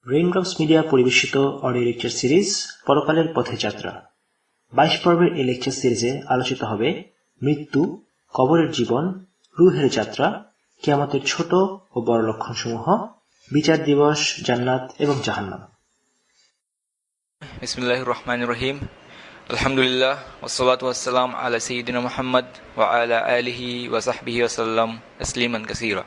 Raindrops media পরিবেশিত audio lecture series পরকালের পথে যাত্রা। 22 পর্বের এই লেকচার সিরিজে আলোচিত হবে মৃত্যু, কবরের জীবন, রূহের যাত্রা, কিয়ামতের ছোট ও বড় লক্ষণসমূহ, বিচার দিবস, জান্নাত এবং জাহান্নাম। বিসমিল্লাহির রহমানির রহিম। আলহামদুলিল্লাহ ওয়াসসালাতু ওয়াসসালাম আলা সাইয়্যিদিনা মুহাম্মদ ওয়া আলা আলিহি ওয়া সাহবিহি ওয়া সাল্লাম তাসলিমান কাসীরা।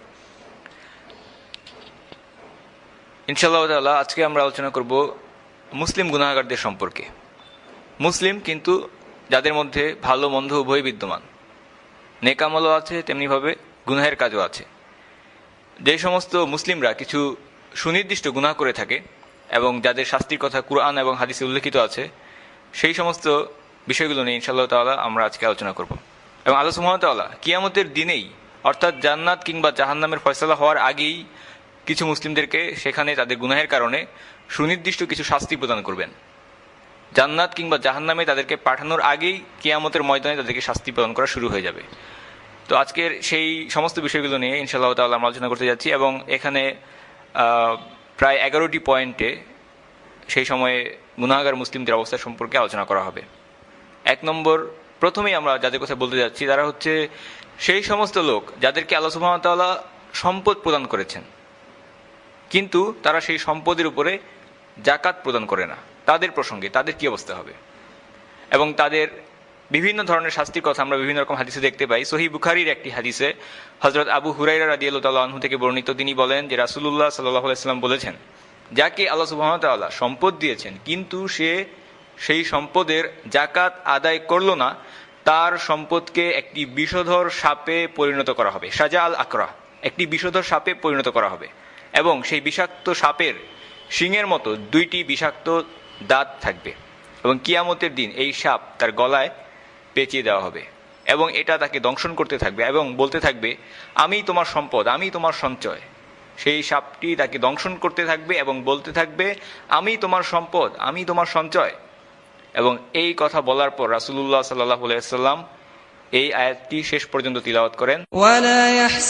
ইনশাআল্লাহ তাআলা আজকে আমরা আলোচনা করব মুসলিম গুনাহগারদের সম্পর্কে। মুসলিম কিন্তু যাদের মধ্যে ভালো মন্দ উভয় বিদ্যমান, নেক আমলও আছে, তেমনিভাবে গুনাহের কাজও আছে। যে সমস্ত মুসলিমরা কিছু সুনির্দিষ্ট গুনাহ করে থাকে এবং যাদের শাস্তির কথা কুরআন এবং হাদিসে উল্লেখিত আছে, সেই সমস্ত বিষয়গুলো নিয়ে ইনশাআল্লাহ তাআলা আমরা আজকে আলোচনা করব। এবং আল্লাহ সুবহানাহু ওয়া তাআলা কিয়ামতের দিনেই, অর্থাৎ জান্নাত কিংবা জাহান্নামের ফয়সালা হওয়ার আগেই কিছু মুসলিমদেরকে সেখানে তাদের গুনাহের কারণে সুনির্দিষ্ট কিছু শাস্তি প্রদান করবেন। জান্নাত কিংবা জাহান্নামে তাদেরকে পাঠানোর আগেই কিয়ামতের ময়দানে তাদেরকে শাস্তি প্রদান করা শুরু হয়ে যাবে। তো আজকের সেই সমস্ত বিষয়গুলো নিয়ে ইনশাআল্লাহ তাআলা আমরা আলোচনা করতে যাচ্ছি এবং এখানে প্রায় 11টি পয়েন্টে সেই সময়ে গুনাহগার মুসলিমদের অবস্থা সম্পর্কে আলোচনা করা হবে। 1 নম্বর, প্রথমেই আমরা যাদের কথা বলতে যাচ্ছি তারা হচ্ছে সেই সমস্ত লোক যাদেরকে আল্লাহ সুবহানাহু ওয়া তাআলা সম্পদ প্রদান করেছেন, কিন্তু তারা সেই সম্পদের উপরে যাকাত প্রদান করে না। তাদের প্রসঙ্গে তাদের কি অবস্থা হবে এবং তাদের বিভিন্ন ধরনের শাস্তির কথা আমরা বিভিন্ন রকম হাদিসে দেখতে পাই। সহিহ বুখারীর একটি হাদিসে হযরত আবু হুরায়রা রাদিয়াল্লাহু তাআলা আনহু থেকে বর্ণিত, তিনি বলেন যে রাসূলুল্লাহ সাল্লাল্লাহু আলাইহি ওয়াসাল্লাম বলেছেন, যাকে আল্লাহ সুবহানাহু ওয়া তাআলা সম্পদ দিয়েছেন কিন্তু সে সেই সম্পদের যাকাত আদায় করল না, তার সম্পদকে একটি বিষধর সাপে পরিণত করা হবে। সাজা আল আকরা, একটি বিষধর সাপে পরিণত করা হবে এবং সেই বিষাক্ত সাপের শিংয়ের মতো 2টি বিষাক্ত দাঁত থাকবে এবং কিয়ামতের দিন এই সাপ তার গলায় পেঁচিয়ে দেওয়া হবে এবং এটা তাকে দংশন করতে থাকবে এবং বলতে থাকবে, আমি তোমার সম্পদ, আমি তোমার সঞ্চয়। সেই সাপটি তাকে দংশন করতে থাকবে এবং বলতে থাকবে, আমি তোমার সম্পদ, আমি তোমার সঞ্চয়। এবং এই কথা বলার পর রাসূলুল্লাহ সাল্লাল্লাহু আলাইহি ওয়াসাল্লাম এই আয়াতটি শেষ পর্যন্ত তিলাওয়াত করেন। ওয়ালা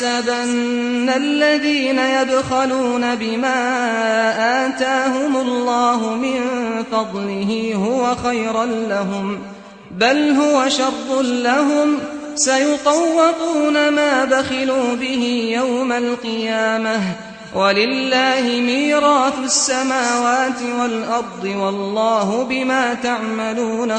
ইয়াহসাবান্নাল্লাযীনা ইয়াবখালুনা বিমা আতাহুমুল্লাহু মিন ফাদলিহি হুয়া খায়রাল লাহুম বাল হুয়া শাররুল লাহুম সায়ুতাওয়াকুনা মা বাখিলু বিহি ইয়াওমাল কিয়ামাহ ওয়ালিল্লাহি মিরাথুস সামাওয়াতি ওয়াল আরদি ওয়াল্লাহু বিমা তা'মালুনা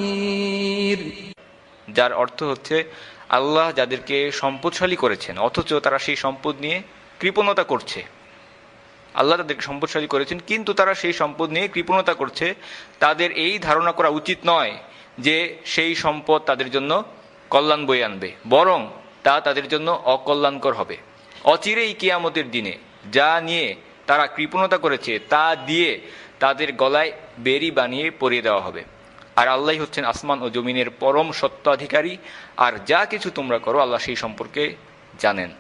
খাবীর। যার অর্থ হচ্ছে, আল্লাহ যাদেরকে সম্পদশালী করেছেন অথচ তারা সেই সম্পদ নিয়ে কৃপণতা করছে। আল্লাহ তাদেরকে সম্পদশালী করেছেন কিন্তু তারা সেই সম্পদ নিয়ে কৃপণতা করছে। তাদের এই ধারণা করা উচিত নয় যে সেই সম্পদ তাদের জন্য কল্যাণ বয়ে আনবে, বরং তা তাদের জন্য অকল্যাণকর হবে। অচিরেই কিয়ামতের দিনে যা নিয়ে তারা কৃপণতা করেছে তা দিয়ে তাদের গলায় বেড়ি বানিয়ে পরিয়ে দেওয়া হবে। আর আল্লাহ হচ্ছেন আসমান ও জমিনের পরম সত্ত্বাধিকারী, আর যা কিছু তোমরা করো আল্লাহ সেই সম্পর্কে জানেন।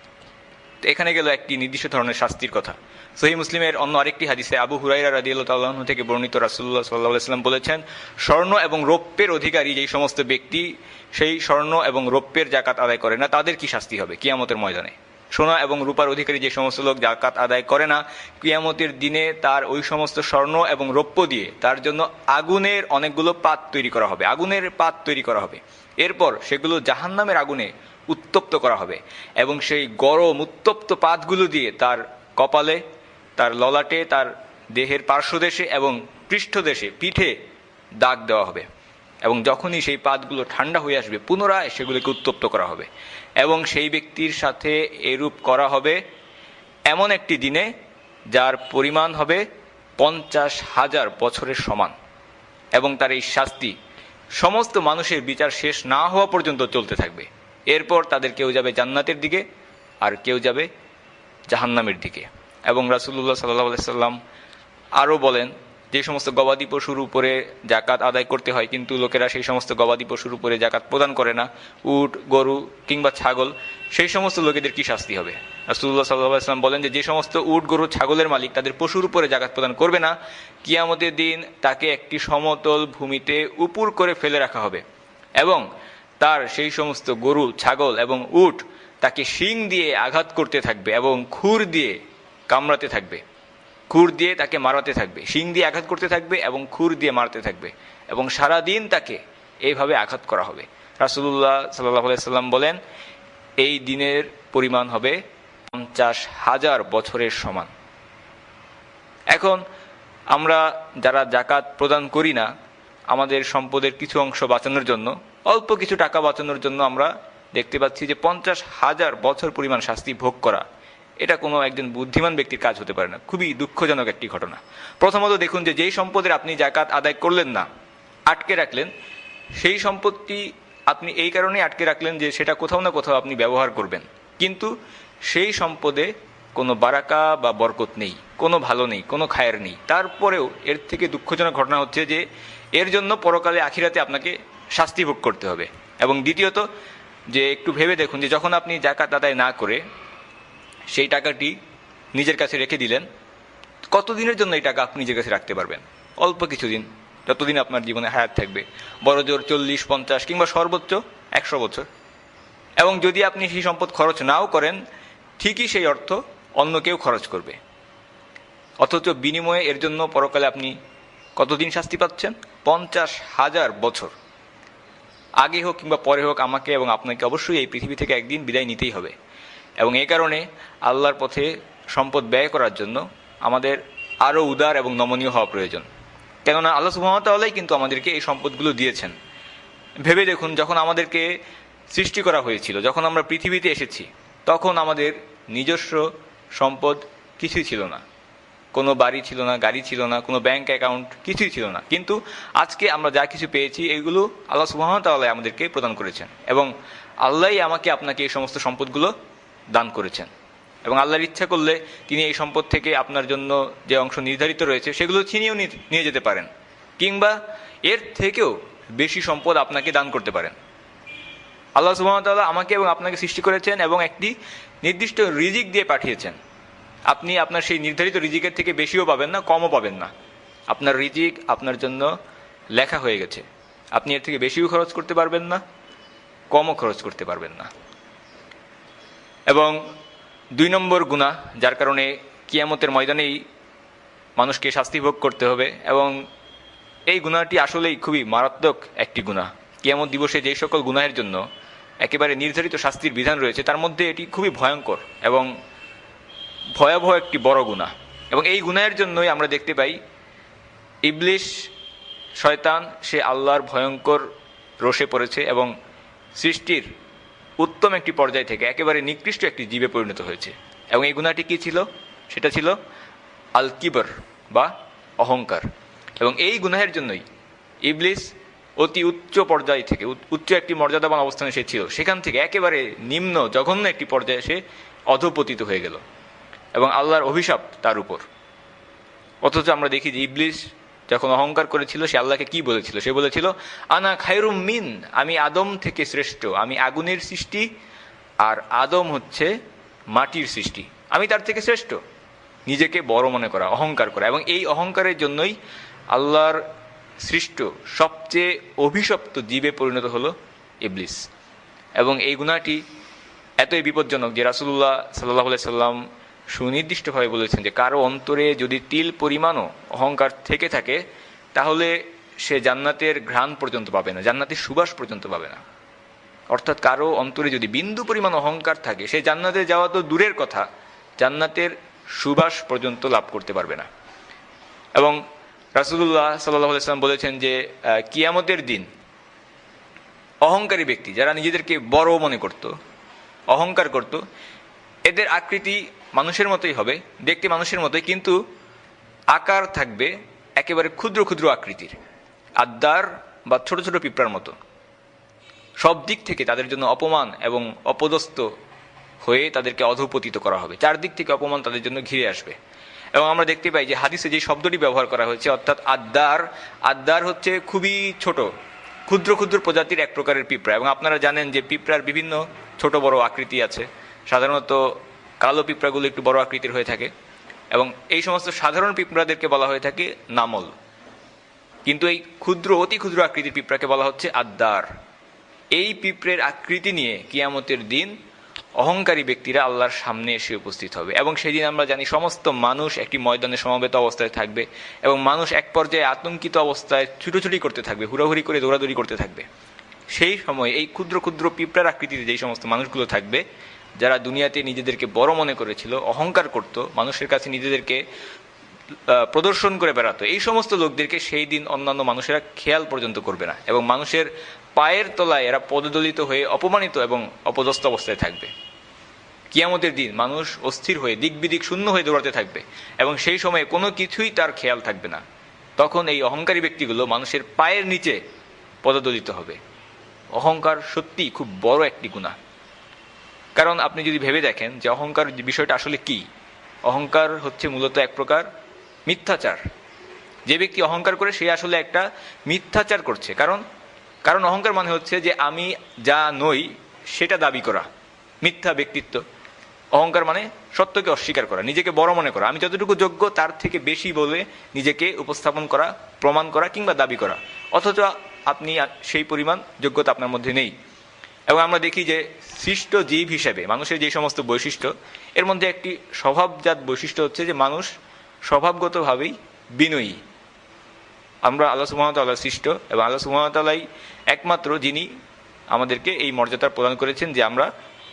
তো এখানে গেল একটি নির্দিষ্ট ধরনের শাস্তির কথা। সহিহ মুসলিমের অন্য আরেকটি হাদিসে আবু হুরায়রা রাদিয়াল্লাহু তাআলা আনহু থেকে বর্ণিত, রাসূলুল্লাহ সাল্লাল্লাহু আলাইহি ওয়াসাল্লাম বলেছেন, স্বর্ণ এবং রৌপ্যের অধিকারী যেই সমস্ত ব্যক্তি সেই স্বর্ণ এবং রৌপ্যের যাকাত আদায় করে না, তাদের কি শাস্তি হবে কিয়ামতের ময়দানে। সোনা এবং রূপার অধিকারী যে সমস্ত লোক যাকাত আদায় করে না, কিয়ামতের দিনে তার ওই সমস্ত স্বর্ণ এবং রৌপ্য দিয়ে তার জন্য আগুনের অনেকগুলো পাত তৈরি করা হবে, আগুনের পাত তৈরি করা হবে। এরপর সেগুলো জাহান্নামের আগুনে উত্তপ্ত করা হবে এবং সেই গরম উত্তপ্ত পাতগুলো দিয়ে তার কপালে, তার ললাটে, তার দেহের পার্শ্বদেশে এবং পৃষ্ঠদেশে, পিঠে দাগ দেওয়া হবে এবং যখনই সেই পাতগুলো ঠান্ডা হয়ে আসবে পুনরায় সেগুলোকে উত্তপ্ত করা হবে এবং সেই ব্যক্তির সাথে এরূপ করা হবে এমন একটি দিনে যার পরিমাণ হবে 50,000 বছরের সমান। এবং তার এই শাস্তি সমস্ত মানুষের বিচার শেষ না হওয়া পর্যন্ত চলতে থাকবে। এরপর তাদের কেউ যাবে জান্নাতের দিকে আর কেউ যাবে জাহান্নামের দিকে। এবং রাসূলুল্লাহ সাল্লাল্লাহু আলাইহি ওয়াসাল্লাম আরও বলেন, যে সমস্ত গবাদি পশুর উপরে যাকাত আদায় করতে হয় কিন্তু লোকেরা সেই সমস্ত গবাদি পশুর উপরে যাকাত প্রদান করে না, উট, গরু কিংবা ছাগল, সেই সমস্ত লোকেদের কি শাস্তি হবে। রাসূলুল্লাহ সাল্লাল্লাহু আলাইহি ওয়াসাল্লাম বলেন যে সমস্ত উট, গরু, ছাগলের মালিক তাদের পশুর উপরে যাকাত প্রদান করবে না, কিয়ামতের দিন তাকে একটি সমতল ভূমিতে উপুর করে ফেলে রাখা হবে এবং তার সেই সমস্ত গরু, ছাগল এবং উট তাকে শিং দিয়ে আঘাত করতে থাকবে এবং খুর দিয়ে কামড়াতে থাকবে খুর দিয়ে তাকে মারাতে থাকবে, শিং দিয়ে আঘাত করতে থাকবে এবং খুর দিয়ে মারতে থাকবে, এবং সারাদিন তাকে এইভাবে আঘাত করা হবে। রাসূলুল্লাহ সাল্লাল্লাহু আলাইহি সাল্লাম বলেন, এই দিনের পরিমাণ হবে 50,000 বছরের সমান। এখন আমরা যারা জাকাত প্রদান করি না, আমাদের সম্পদের কিছু অংশ বাঁচানোর জন্য, অল্প কিছু টাকা বাঁচানোর জন্য আমরা দেখতে পাচ্ছি যে 50,000 বছর পরিমাণ শাস্তি ভোগ করা, এটা কোনো একজন বুদ্ধিমান ব্যক্তির কাজ হতে পারে না। খুবই দুঃখজনক একটি ঘটনা। প্রথমত দেখুন যে যেই সম্পদের আপনি জাকাত আদায় করলেন না, আটকে রাখলেন, সেই সম্পত্তি আপনি এই কারণেই আটকে রাখলেন যে সেটা কোথাও না কোথাও আপনি ব্যবহার করবেন, কিন্তু সেই সম্পদে কোনো বারাকা বা বরকত নেই, কোনো ভালো নেই, কোনো খায়ের নেই। তারপরেও এর থেকে দুঃখজনক ঘটনা হচ্ছে যে এর জন্য পরকালে আখিরাতে আপনাকে শাস্তি ভোগ করতে হবে। এবং দ্বিতীয়ত যে একটু ভেবে দেখুন যে যখন আপনি জাকাত আদায় না করে সেই টাকাটি নিজের কাছে রেখে দিলেন, কতদিনের জন্য এই টাকা আপনি নিজের কাছে রাখতে পারবেন? অল্প কিছুদিন, যতদিন আপনার জীবনে হায়াত থাকবে, বড় জোর 40, 50 কিংবা সর্বোচ্চ 100 বছর। এবং যদি আপনি সেই সম্পদ খরচ নাও করেন, ঠিকই সেই অর্থ অন্য কেউ খরচ করবে, অথচ বিনিময়ে এর জন্য পরকালে আপনি কতদিন শাস্তি পাচ্ছেন? 50,000 বছর। আগে হোক কিংবা পরে হোক, আমাকে এবং আপনাকে অবশ্যই এই পৃথিবী থেকে একদিন বিদায় নিতেই হবে। এবং এই কারণে আল্লাহর পথে সম্পদ ব্যয় করার জন্য আমাদের আরও উদার এবং নমনীয় হওয়া প্রয়োজন। কেননা আল্লাহ সুবহানাহু ওয়া তাআলাই কিন্তু আমাদেরকে এই সম্পদগুলো দিয়েছেন। ভেবে দেখুন, যখন আমাদেরকে সৃষ্টি করা হয়েছিল, যখন আমরা পৃথিবীতে এসেছি, তখন আমাদের নিজস্ব সম্পদ কিছুই ছিল না। কোনো বাড়ি ছিল না, গাড়ি ছিল না, কোনো ব্যাংক অ্যাকাউন্ট কিছুই ছিল না। কিন্তু আজকে আমরা যা কিছু পেয়েছি, এগুলো আল্লাহ সুবহানাহু ওয়া তাআলা আমাদেরকে প্রদান করেছেন, এবং আল্লাহই আমাকে আপনাকে এই সমস্ত সম্পদগুলো দান করেছেন। এবং আল্লাহর ইচ্ছা করলে তিনি এই সম্পদ থেকে আপনার জন্য যে অংশ নির্ধারিত রয়েছে সেগুলো ছিনিয়েও নিয়ে যেতে পারেন, কিংবা এর থেকেও বেশি সম্পদ আপনাকে দান করতে পারেন। আল্লাহ সুবহানাহু ওয়া তাআলা আমাকে এবং আপনাকে সৃষ্টি করেছেন এবং একটি নির্দিষ্ট রিজিক দিয়ে পাঠিয়েছেন। আপনি আপনার সেই নির্ধারিত রিজিকের থেকে বেশিও পাবেন না, কমও পাবেন না। আপনার রিজিক আপনার জন্য লেখা হয়ে গেছে। আপনি এর থেকে বেশিও খরচ করতে পারবেন না, কমও খরচ করতে পারবেন না। এবং 2 নম্বর গুনাহ, যার কারণে কিয়ামতের ময়দানেই মানুষকে শাস্তি ভোগ করতে হবে, এবং এই গুনাহটি আসলেই খুবই মারাত্মক একটি গুনাহ। কিয়ামত দিবসে যেই সকল গুনাহের জন্য একেবারে নির্ধারিত শাস্তির বিধান রয়েছে, তার মধ্যে এটি খুবই ভয়ঙ্কর এবং ভয়াবহ একটি বড় গুনাহ। এবং এই গুনাহের জন্যই আমরা দেখতে পাই ইবলিশ, শয়তান, সে আল্লাহর ভয়ঙ্কর রোষে পড়েছে এবং সৃষ্টির উত্তম একটি পর্যায় থেকে একেবারে নিকৃষ্ট একটি জীবে পরিণত হয়েছে। এবং এই গুনাহটি কী ছিল? সেটা ছিল আল কিবর বা অহংকার। এবং এই গুনাহের জন্যই ইবলিস অতি উচ্চ পর্যায় থেকে, উচ্চ একটি মর্যাদাবান অবস্থানে সে ছিল, সেখান থেকে একেবারে নিম্ন জঘন্য একটি পর্যায়ে সে অধঃপতিত হয়ে গেল এবং আল্লাহর অভিশাপ তার উপর। অথচ আমরা দেখি যে ইবলিস যখন অহংকার করেছিল, সে আল্লাহকে কি বলেছিল? সে বলেছিল, আনা খায়রুম মিন, আমি আদম থেকে শ্রেষ্ঠ, আমি আগুনের সৃষ্টি আর আদম হচ্ছে মাটির সৃষ্টি, আমি তার থেকে শ্রেষ্ঠ। নিজেকে বড় মনে করা, অহংকার করা। এবং এই অহংকারের জন্যই আল্লাহর সৃষ্ট সবচেয়ে অভিশপ্ত জীবে পরিণত হলো ইবলিস। এবং এই গুনাহটি এতই বিপজ্জনক যে রাসূলুল্লাহ সাল্লাল্লাহু আলাইহি সাল্লাম সুনির্দিষ্টভাবে বলেছেন যে কারো অন্তরে যদি তিল পরিমাণও অহংকার থেকে থাকে, তাহলে সে জান্নাতের ঘ্রাণ পর্যন্ত পাবে না, জান্নাতের সুবাস পর্যন্ত পাবে না। অর্থাৎ কারো অন্তরে যদি বিন্দু পরিমাণ অহংকার থাকে, সে জান্নাতে যাওয়া তো দূরের কথা, জান্নাতের সুবাস পর্যন্ত লাভ করতে পারবে না। এবং রাসূলুল্লাহ সাল্লাল্লাহু আলাইহি সাল্লাম বলেছেন যে কিয়ামতের দিন অহংকারী ব্যক্তি, যারা নিজেদেরকে বড় মনে করত, অহংকার করত, এদের আকৃতি মানুষের মতোই হবে, দেখতে মানুষের মতোই, কিন্তু আকার থাকবে একেবারে ক্ষুদ্র ক্ষুদ্র আকৃতির, আদ্দার বা ছোট ছোট পিঁপড়ার মতো। সব দিক থেকে তাদের জন্য অপমান এবং অপদস্থ হয়ে তাদেরকে অধঃপতিত করা হবে, চারদিক থেকে অপমান তাদের জন্য ঘিরে আসবে। এবং আমরা দেখতে পাই যে হাদিসে যে শব্দটি ব্যবহার করা হয়েছে, অর্থাৎ আদ্দার, আদ্দার হচ্ছে খুবই ছোট, ক্ষুদ্র ক্ষুদ্র প্রজাতির এক প্রকারের পিঁপড়া। এবং আপনারা জানেন যে পিঁপড়ার বিভিন্ন ছোট বড় আকৃতি আছে। সাধারণত কালো পিঁপড়াগুলো একটু বড় আকৃতির হয়ে থাকে, এবং এই সমস্ত সাধারণ পিঁপড়াদেরকে বলা হয়ে থাকে নামল। কিন্তু এই ক্ষুদ্র, অতি ক্ষুদ্র আকৃতির পিঁপড়াকে বলা হচ্ছে আদ্দার। এই পিঁপড়ের আকৃতি নিয়ে কিয়ামতের দিন অহংকারী ব্যক্তিরা আল্লাহর সামনে এসে উপস্থিত হবে। এবং সেদিন আমরা জানি সমস্ত মানুষ একটি ময়দানে সমবেত অবস্থায় থাকবে এবং মানুষ এক পর্যায়ে আতঙ্কিত অবস্থায় ছুটোছুটি করতে থাকবে, হুড়াহুড়ি করে দৌড়াদৌড়ি করতে থাকবে। সেই সময় এই ক্ষুদ্র ক্ষুদ্র পিঁপড়ার আকৃতিতে যেই সমস্ত মানুষগুলো থাকবে, যারা দুনিয়াতে নিজেদেরকে বড় মনে করেছিল, অহংকার করত, মানুষের কাছে নিজেদেরকে প্রদর্শন করে বেড়াতো, এই সমস্ত লোকদেরকে সেই দিন অন্যান্য মানুষেরা খেয়াল পর্যন্ত করবে না এবং মানুষের পায়ের তলায় এরা পদদলিত হয়ে অপমানিত এবং অপদস্থ অবস্থায় থাকবে। কিয়ামতের দিন মানুষ অস্থির হয়ে দিক বিদিক শূন্য হয়ে দৌড়াতে থাকবে এবং সেই সময়ে কোনো কিছুই তার খেয়াল থাকবে না। তখন এই অহংকারী ব্যক্তিগুলো মানুষের পায়ের নিচে পদদলিত হবে। অহংকার সত্যি খুব বড় একটি গুনাহ। কারণ আপনি যদি ভেবে দেখেন যে অহংকার বিষয়টা আসলে কি, অহংকার হচ্ছে মূলত এক প্রকার মিথ্যাচার। যে ব্যক্তি অহংকার করে সে আসলে একটা মিথ্যাচার করছে। কারণ অহংকার মানে হচ্ছে যে আমি যা নই সেটা দাবি করা, মিথ্যা ব্যক্তিত্ব। অহংকার মানে সত্যকে অস্বীকার করা, নিজেকে বড় মনে করা, আমি যতটুকু যোগ্য তার থেকে বেশি বলে নিজেকে উপস্থাপন করা, প্রমাণ করা কিংবা দাবি করা, অথচ আপনি সেই পরিমাণ যোগ্যতা আপনার মধ্যে নেই। এবং আমরা দেখি যে সৃষ্ট জীব হিসেবে মানুষের যে সমস্ত বৈশিষ্ট্য, এর মধ্যে একটি স্বভাবজাত বৈশিষ্ট্য হচ্ছে যে মানুষ স্বভাবগতভাবেই বিনয়ী। আমরা আল্লাহ সুবহানাহু ওয়া তাআলা সৃষ্ট এবং আল্লাহ সুবহানাহু ওয়া তাআলাই একমাত্র যিনি আমাদেরকে এই মর্যাদা প্রদান করেছেন যে আমরা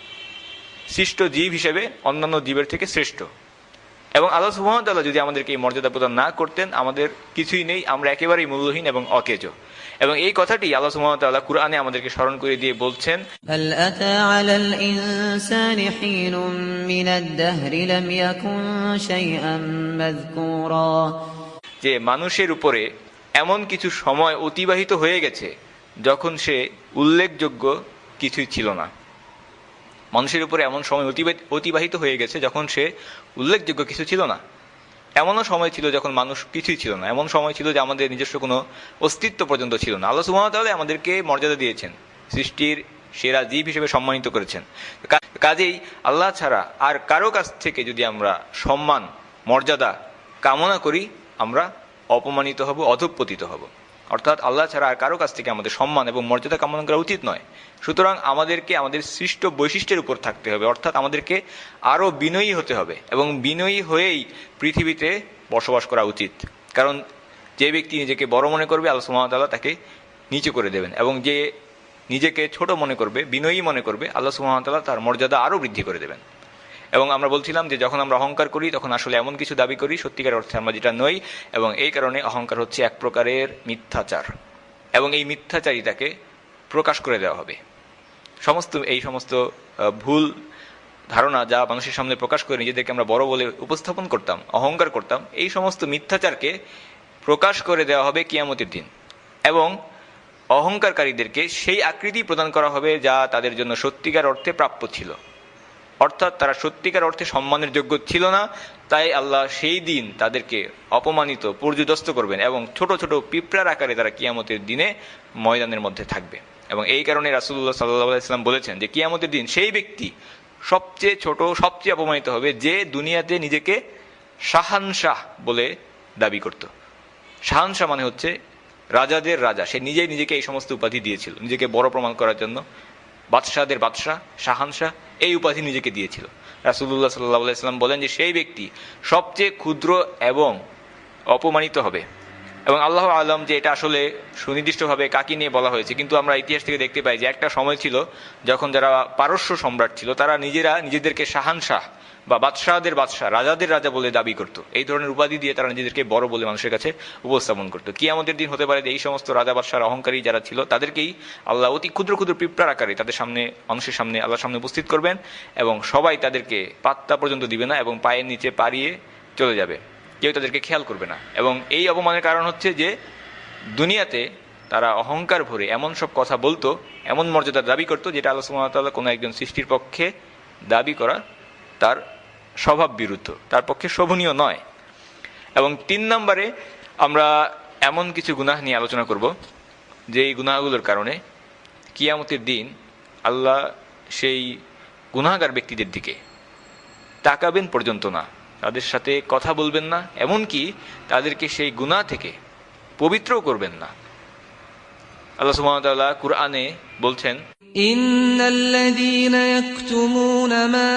সৃষ্ট জীব হিসেবে অন্যান্য জীবের থেকে শ্রেষ্ঠ। এবং আল্লাহ সুবহানাহু ওয়া তাআলা যদি আমাদেরকে এই মর্যাদা প্রদান না করতেন, আমাদের কিছুই নেই, আমরা একেবারেই মূল্যহীন এবং অকেজো। এবং এই কথাটি আল্লাহ সুবহানাহু ওয়া তাআলা কুরআনে আমাদেরকে স্মরণ করে দিয়ে বলছেন, هل أتى على الإنسان حين من الدهر لم يكن شيئا مذكورا, যে মানুষের উপরে এমন কিছু সময় অতিবাহিত হয়ে গেছে যখন সে উল্লেখযোগ্য কিছুই ছিল না। মানুষের উপরে এমন সময় অতিবাহিত হয়ে গেছে যখন সে উল্লেখযোগ্য কিছু ছিল না। এমনও সময় ছিল যখন মানুষ কিছুই ছিল না, এমন সময় ছিল যে আমাদের নিজস্ব কোনো অস্তিত্ব পর্যন্ত ছিল না। আল্লাহ সুবহানাহু ওয়া তাআলা আমাদেরকে মর্যাদা দিয়েছেন, সৃষ্টির সেরা জীব হিসেবে সম্মানিত করেছেন। কাজেই আল্লাহ ছাড়া আর কারো কাছ থেকে যদি আমরা সম্মান মর্যাদা কামনা করি, আমরা অপমানিত হব, অধঃপতিত হব। অর্থাৎ আল্লাহ ছাড়া আর কারো কাছ থেকে আমাদের সম্মান এবং মর্যাদা কামনা করা উচিত নয়। সুতরাং আমাদেরকে আমাদের সৃষ্ট বৈশিষ্ট্যের উপর থাকতে হবে, অর্থাৎ আমাদেরকে আরও বিনয়ী হতে হবে এবং বিনয়ী হয়েই পৃথিবীতে বসবাস করা উচিত। কারণ যে ব্যক্তি নিজেকে বড় মনে করবে, আল্লাহ সুবহানাহু ওয়া তাআলা তাকে নিচু করে দেবেন, এবং যে নিজেকে ছোট মনে করবে, বিনয়ী মনে করবে, আল্লাহ সুবহানাহু ওয়া তাআলা তার মর্যাদা আরও বৃদ্ধি করে দেবেন। এবং আমরা বলছিলাম যে যখন আমরা অহংকার করি তখন আসলে এমন কিছু দাবি করি সত্যিকার অর্থে আমরা যেটা নই, এবং এই কারণে অহংকার হচ্ছে এক প্রকারের মিথ্যাচার, এবং এই মিথ্যাচারিতাকে প্রকাশ করে দেওয়া হবে। এই সমস্ত ভুল ধারণা যা মানুষের সামনে প্রকাশ করে নিজেদেরকে আমরা বড় বলে উপস্থাপন করতাম, অহংকার করতাম, এই সমস্ত মিথ্যাচারকে প্রকাশ করে দেওয়া হবে কিয়ামতের দিন। এবং অহংকারকারীদেরকে সেই আকৃতি প্রদান করা হবে যা তাদের জন্য সত্যিকার অর্থে প্রাপ্য ছিল। অর্থাৎ তারা সত্যিকার অর্থে সম্মানের যোগ্য ছিল না, তাই আল্লাহ সেই দিন তাদেরকে অপমানিত, পর্যুদস্ত করবেন এবং ছোট ছোট পিঁপড়ার আকারে তারা কিয়ামতের দিনে ময়দানের মধ্যে থাকবে। এবং এই কারণে রাসূলুল্লাহ সাল্লাল্লাহু আলাইহি ওয়াসাল্লাম বলেছেন যে কিয়ামতের দিন সেই ব্যক্তি সবচেয়ে ছোট, সবচেয়ে অপমানিত হবে যে দুনিয়াতে নিজেকে শাহানশাহ বলে দাবি করত। শাহানশাহ মানে হচ্ছে রাজাদের রাজা, সে নিজেই নিজেকে এই সমস্ত উপাধি দিয়েছিল নিজেকে বড় প্রমাণ করার জন্য। বাদশাহদের বাদশাহ, শাহানশাহ, এই উপাধি নিজেকে দিয়েছিল। রাসূলুল্লাহ সাল্লাল্লাহু আলাইহি ওয়াসাল্লাম বলেন যে সেই ব্যক্তি সবচেয়ে ক্ষুদ্র এবং অপমানিত হবে। এবং আল্লাহ আলম যে এটা আসলে সুনির্দিষ্টভাবে কাকে নিয়ে বলা হয়েছে, কিন্তু আমরা ইতিহাস থেকে দেখতে পাই যে একটা সময় ছিল যখন যারা পারস্য সম্রাট ছিল তারা নিজেদেরকে শাহানশাহ বা বাদশাহদের বাদশাহ, রাজাদের রাজা বলে দাবি করত। এই ধরনের উপাধি দিয়ে তারা নিজেদেরকে বড় বলে মানুষের কাছে উপস্থাপন করত। কিয়ামতের দিন হতে পারে যে এই সমস্ত রাজা বাদশাহ অহংকারী যারা ছিল তাদেরকেই আল্লাহ অতি ক্ষুদ্র ক্ষুদ্র পিঁপড়ার আকারে তাদের সামনে, মানুষের সামনে, আল্লাহর সামনে উপস্থিত করবেন এবং সবাই তাদেরকে পাত্তা পর্যন্ত দিবে না এবং পায়ের নিচে পাড়িয়ে চলে যাবে, কেউ তাদেরকে খেয়াল করবে না। এবং এই অপমানের কারণ হচ্ছে যে দুনিয়াতে তারা অহংকার ভরে এমন সব কথা বলতো, এমন মর্যাদার দাবি করতো যেটা আল্লাহ সুবহানাহু ওয়া তাআলা কোনো একজন সৃষ্টির পক্ষে দাবি করা তার স্বভাব বিরুদ্ধ, তার পক্ষে শোভনীয় নয়। এবং 3 নম্বরে আমরা এমন কিছু গুনাহ নিয়ে আলোচনা করব যেই গুনাহগুলোর কারণে কিয়ামতের দিন আল্লাহ সেই গুনাহগার ব্যক্তিদের দিকে তাকাবেন পর্যন্ত না, তাদের সাথে কথা বলবেন না, এমনকি তাদেরকে সেই গুনাহ থেকে পবিত্রও করবেন না। আল্লাহ সুবহানাহু ওয়া তাআলা কুরআনে বলছেন, إن الذين يكتمون ما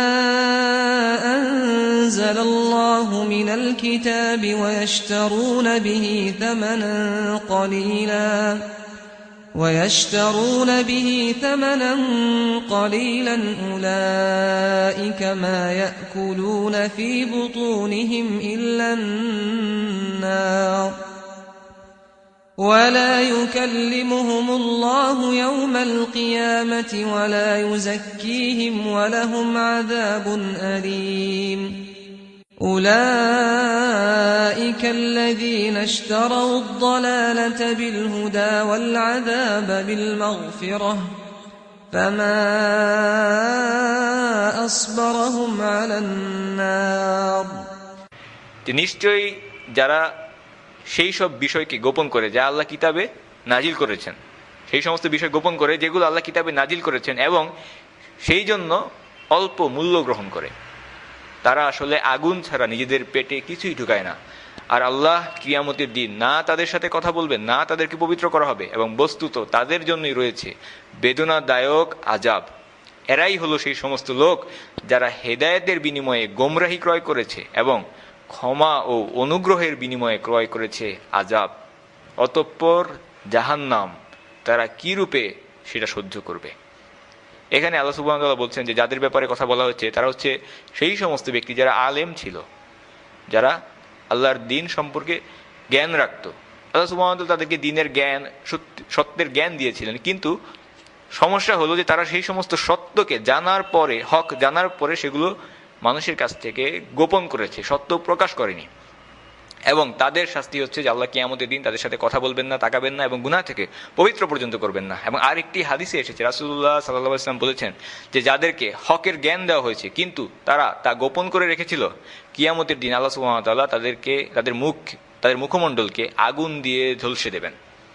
أنزل الله من الكتاب ويشترون به ثمنا قليلا أولئك ما يأكلون في بطونهم إلا النار ولا يكلمهم الله يوم القيامة ولا يزكيهم ولهم عذاب أليم أولئك الذين اشتروا الضلالة بالهدى والعذاب بالمغفرة فما أصبرهم على النار নিশ্চয়ই যারা সেই সব বিষয়কে গোপন করে যা আল্লাহ কিতাবে নাজিল করেছেন, সেই সমস্ত বিষয় গোপন করে যেগুলো আল্লাহ কিতাবে নাজিল করেছেন এবং সেই জন্য অল্প মূল্য গ্রহণ করে, তারা আসলে আগুন ছাড়া নিজেদের পেটে কিছুই ঢুকায় না। আর আল্লাহ কিয়ামতের দিন না তাদের সাথে কথা বলবেন, না তাদেরকে পবিত্র করা হবে, এবং বস্তুত তাদের জন্যই রয়েছে বেদনাদায়ক আযাব। এরাই হলো সেই সমস্ত লোক যারা হেদায়েতের বিনিময়ে গোমরাহি ক্রয় করেছে এবং ক্ষমা ও অনুগ্রহের বিনিময়ে ক্রয় করেছে আযাব। অতঃপর জাহান্নাম তারা কি রূপে সেটা সহ্য করবে। এখানে আল্লাহ সুবহানাহু ওয়া তাআলা বলছেন যে যাদের ব্যাপারে কথা বলা হচ্ছে তারা হচ্ছে সেই সমস্ত ব্যক্তি যারা আলেম ছিল, যারা আল্লাহর দ্বীন সম্পর্কে জ্ঞান রাখত। আল্লাহ সুবহানাহু ওয়া তাআলা তাদেরকে দ্বীনের জ্ঞান, সত্যের জ্ঞান দিয়েছিলেন, কিন্তু সমস্যা হলো যে তারা সেই সমস্ত সত্যকে জানার পরে, হক জানার পরে সেগুলো মানুষের কাছ থেকে গোপন করেছে, সত্য প্রকাশ করেনি। এবং তাদের শাস্তি হচ্ছে যে আল্লাহ কিয়ামতের দিন তাদের সাথে কথা বলবেন না, তাকাবেন না এবং গুনাহ থেকে পবিত্র পর্যন্ত করবেন না। এবং আরেকটি হাদিসে এসেছে, রাসূলুল্লাহ সাল্লাল্লাহু আলাইহি ওয়াসাল্লাম বলেছেন যে যাদেরকে হকের জ্ঞান দেওয়া হয়েছে কিন্তু তারা তা গোপন করে রেখেছিল, কিয়ামতের দিন আল্লাহ সুবহানাহু ওয়া তাআলা তাদেরকে, তাদের মুখমণ্ডলকে আগুন দিয়ে ঝলসে দেবেন।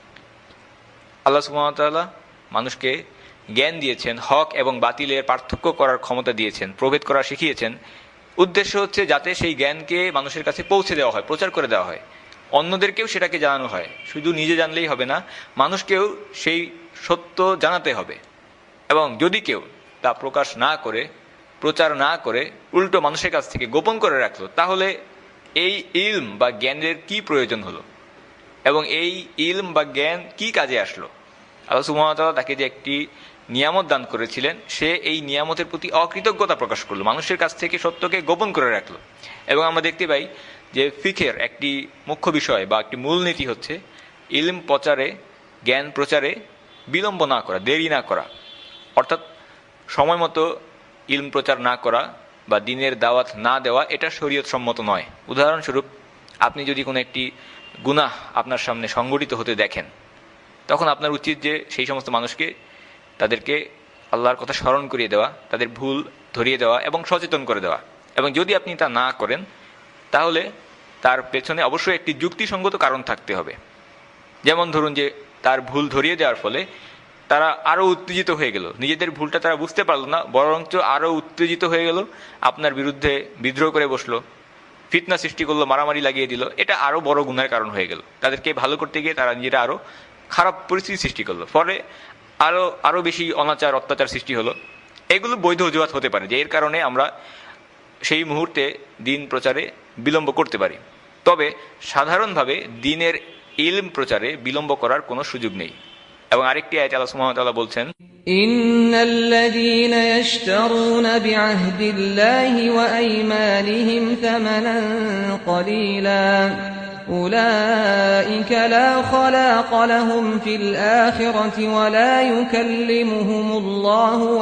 আল্লাহ সুবহানাহু ওয়া তাআলা মানুষকে জ্ঞান দিয়েছেন, হক এবং বাতিলের পার্থক্য করার ক্ষমতা দিয়েছেন, প্রভেদ করা শিখিয়েছেন। উদ্দেশ্য হচ্ছে যাতে সেই জ্ঞানকে মানুষের কাছে পৌঁছে দেওয়া হয়, প্রচার করে দেওয়া হয়, অন্যদেরকেও সেটাকে জানানো হয়। শুধু নিজে জানলেই হবে না, মানুষকেও সেই সত্য জানাতে হবে। এবং যদি কেউ তা প্রকাশ না করে, প্রচার না করে, উল্টো মানুষের কাছ থেকে গোপন করে রাখলো, তাহলে এই ইলম বা জ্ঞানের কি প্রয়োজন হলো এবং এই ইলম বা জ্ঞান কি কাজে আসলো? আল্লাহ সুবহানাহু ওয়া তাআলা তাকে যে একটি নিয়ামত দান করেছিলেন, সে এই নিয়ামতের প্রতি অকৃতজ্ঞতা প্রকাশ করলো, মানুষের কাছ থেকে সত্যকে গোপন করে রাখলো। এবং আমরা দেখতে পাই যে ফিকহের একটি মুখ্য বিষয় বা একটি মূলনীতি হচ্ছে ইলম প্রচারে, জ্ঞান প্রচারে বিলম্ব না করা, দেরি না করা। অর্থাৎ সময় মতো ইলম প্রচার না করা বা দ্বীনের দাওয়াত না দেওয়া, এটা শরীয়ত সম্মত নয়। উদাহরণস্বরূপ, আপনি যদি কোনো একটি গুনাহ আপনার সামনে সংঘটিত হতে দেখেন, তখন আপনার উচিত যে সেই সমস্ত মানুষকে, তাদেরকে আল্লাহর কথা স্মরণ করিয়ে দেওয়া, তাদের ভুল ধরিয়ে দেওয়া এবং সচেতন করে দেওয়া। এবং যদি আপনি তা না করেন, তাহলে তার পেছনে অবশ্যই একটি যুক্তিসঙ্গত কারণ থাকতে হবে। যেমন ধরুন যে তার ভুল ধরিয়ে দেওয়ার ফলে তারা আরও উত্তেজিত হয়ে গেল, নিজেদের ভুলটা তারা বুঝতে পারল না, বরঞ্চ আরও উত্তেজিত হয়ে গেল, আপনার বিরুদ্ধে বিদ্রোহ করে বসলো, ফিতনা সৃষ্টি করলো, মারামারি লাগিয়ে দিল। এটা আরও বড় গুনাহের কারণ হয়ে গেল। তাদেরকে ভালো করতে গিয়ে তারা নিজেরা আরও খারাপ পরিস্থিতি সৃষ্টি করলো, ফলে আরও বেশি অনাচার, অত্যাচার সৃষ্টি হলো। এগুলো বৈধ অজুহাত হতে পারে যে এর কারণে আমরা সেই মুহূর্তে দ্বীন প্রচারে বিলম্ব করতে পারি। তবে সাধারণভাবে দ্বীনের ইলম প্রচারে বিলম্ব করার কোনো সুযোগ নেই। এবং আরেকটি আয়াতে আল্লাহ সুবহানাহু ওয়া তাআলা বলছেন, ইন্নাল্লাযীনা ইয়াশতারুনা বিআহদিল্লাহি ওয়া আইমানিহিম থামানান ক্বালীলা উলাইকা লা খালাকা লাহুম ফিল আখিরাতি ওয়া লা ইউকাল্লিমুহুমুল্লাহু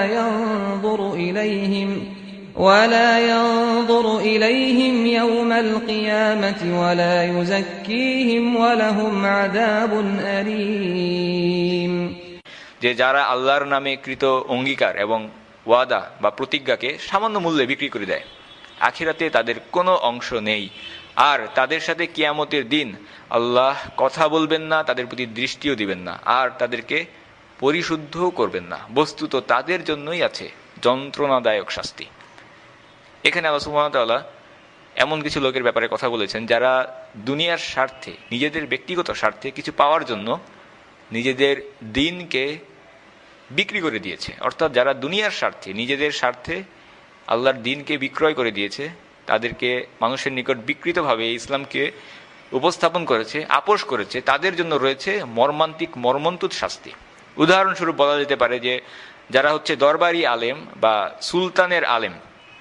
ولا ينظر إليهم يوم القيامة ولا يزكيهم ولهم عذاب أليم। যে যারা আল্লাহর নামে কৃত অঙ্গীকার এবং ওয়াদা বা প্রতিজ্ঞাকে সামান্য মূল্যে বিক্রি করে দেয়, আখিরাতে তাদের কোনো অংশ নেই। আর তাদের সাথে কিয়ামতের দিন আল্লাহ কথা বলবেন না, তাদের প্রতি দৃষ্টিও দিবেন না, আর তাদেরকে পরিশুদ্ধও করবেন না। বস্তুত তাদের জন্যই আছে যন্ত্রণাদায়ক শাস্তি। এখানে আল্লাহ সুবহানাহু ওয়া তাআলা এমন কিছু লোকের ব্যাপারে কথা বলেছেন যারা দুনিয়ার স্বার্থে, নিজেদের ব্যক্তিগত স্বার্থে কিছু পাওয়ার জন্য নিজেদের দ্বীনকে বিক্রি করে দিয়েছে। অর্থাৎ যারা দুনিয়ার স্বার্থে, নিজেদের স্বার্থে আল্লাহর দিনকে বিক্রয় করে দিয়েছে, তাদেরকে মানুষের নিকট বিকৃতভাবে ইসলামকে উপস্থাপন করেছে, আপোষ করেছে, তাদের জন্য রয়েছে মর্মান্তিক মর্মন্তুদ শাস্তি। উদাহরণস্বরূপ বলা যেতে পারে যে যারা হচ্ছে দরবারি আলেম বা সুলতানের আলেম,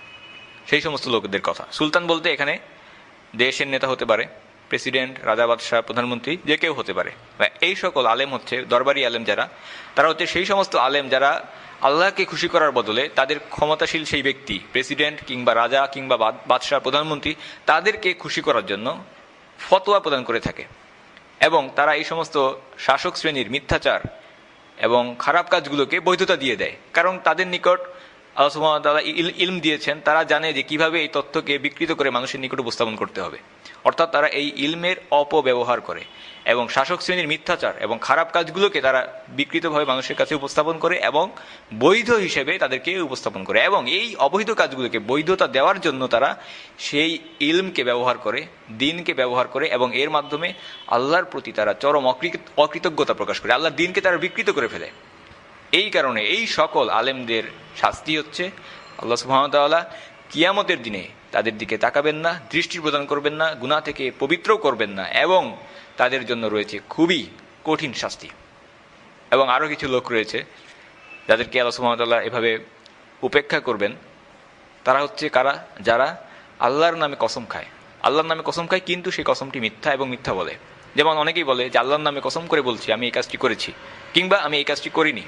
সেই সমস্ত লোকদের কথা। সুলতান বলতে এখানে দেশের নেতা হতে পারে, প্রেসিডেন্ট, রাজা, বাদশাহ, প্রধানমন্ত্রী, যে কেউ হতে পারে। এই সকল আলেম হচ্ছে দরবারি আলেম যারা, তারা হচ্ছে সেই সমস্ত আলেম যারা আল্লাহকে খুশি করার বদলে তাদের ক্ষমতাশীল সেই ব্যক্তি, প্রেসিডেন্ট কিংবা রাজা কিংবা বাদশাহ, প্রধানমন্ত্রী, তাদেরকে খুশি করার জন্য ফতোয়া প্রদান করে থাকে। এবং তারা এই সমস্ত শাসক শ্রেণীর মিথ্যাচার এবং খারাপ কাজগুলোকে বৈধতা দিয়ে দেয়, কারণ তাদের নিকট আল্লাহ সুবহানাহু ওয়া তাআলা ইলম দিয়েছেন, তারা জানে যে কিভাবে এই তথ্যকে বিকৃত করে মানুষের নিকট উপস্থাপন করতে হবে। অর্থাৎ তারা এই ইলমের অপব্যবহার করে এবং শাসক শ্রেণীর মিথ্যাচার এবং খারাপ কাজগুলোকে তারা বিকৃতভাবে মানুষের কাছে উপস্থাপন করে এবং বৈধ হিসেবে তাদেরকে উপস্থাপন করে, এবং এই অবৈধ কাজগুলোকে বৈধতা দেওয়ার জন্য তারা সেই ইলমকে ব্যবহার করে, দিনকে ব্যবহার করে, এবং এর মাধ্যমে আল্লাহর প্রতি তারা চরম অকৃতজ্ঞতা প্রকাশ করে, আল্লাহর দিনকে তারা বিকৃত করে ফেলে। এই কারণে এই সকল আলেমদের শাস্তি হচ্ছে আল্লাহ সুবহানাহু ওয়া তাআলা কিয়ামতের দিনে তাদের দিকে তাকাবেন না, দৃষ্টি প্রদান করবেন না, গুনাহ থেকে পবিত্র করবেন না, এবং তাদের জন্য রয়েছে খুবই কঠিন শাস্তি। এবং আরও কিছু লোক রয়েছে যাদেরকে আল্লাহ সুবহানাহু ওয়া তাআলা এভাবে উপেক্ষা করবেন। তারা হচ্ছে কারা? যারা আল্লাহর নামে কসম খায়, আল্লাহর নামে কসম খায় কিন্তু সেই কসমটি মিথ্যা এবং মিথ্যা বলে। যেমন অনেকেই বলে যে আল্লাহর নামে কসম করে বলছি আমি এই কাজটি করেছি, কিংবা আমি এই কাজটি করিনি।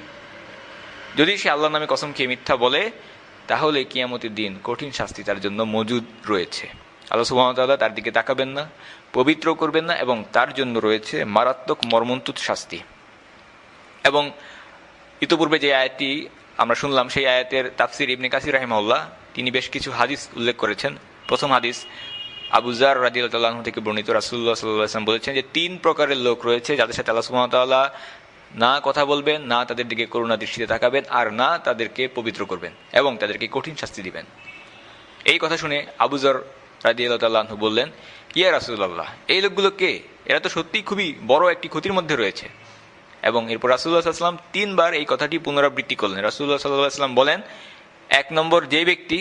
যদি সে আল্লাহর নামে কসম খেয়ে মিথ্যা বলে, তাহলে কিয়ামতের দিন কঠিন শাস্তি তার জন্য মজুদ রয়েছে। আল্লাহ সুবহানাহু ওয়া তাআলা তার দিকে তাকাবেন না, পবিত্র করবেন না, এবং তার জন্য রয়েছে মারাত্মক মর্মন্তুদ শাস্তি। এবং ইতোপূর্বে যে আয়াতটি আমরা শুনলাম, সেই আয়াতের তাফসির ইবনে কাসির রাহিমাহুল্লাহ তিনি বেশ কিছু হাদিস উল্লেখ করেছেন। প্রথম হাদিস আবু যার রাদিয়াল্লাহু আনহু থেকে বর্ণিত, রাসূলুল্লাহ সাল্লাল্লাহু আলাইহি ওয়াসাল্লাম বলেছেন যে 3 প্রকারের লোক রয়েছে যাদের সাথে আল্লাহ সুবহানাহু ওয়া তাআলা না কথা বলবেন, না তাদের দিকে করুণা দৃষ্টিতে তাকাবেন, আর না তাদেরকে পবিত্র করবেন, এবং তাদেরকে কঠিন শাস্তি দিবেন। এই কথা শুনে আবু যর রাদিয়াল্লাহু আনহু বললেন, ইয়া রাসূলুল্লাহ, এই লোকগুলো কে? এরা তো সত্যিই খুবই বড় একটি ক্ষতির মধ্যে রয়েছে। এবং এরপর রাসূলুল্লাহ সাল্লাল্লাহু আলাইহি ওয়াসাল্লাম 3 বার এই কথাটি পুনরাবৃত্তি করলেন। রাসূলুল্লাহ সাল্লাল্লাহু আলাইহি ওয়াসাল্লাম বলেন, 1 নম্বর, যে ব্যক্তি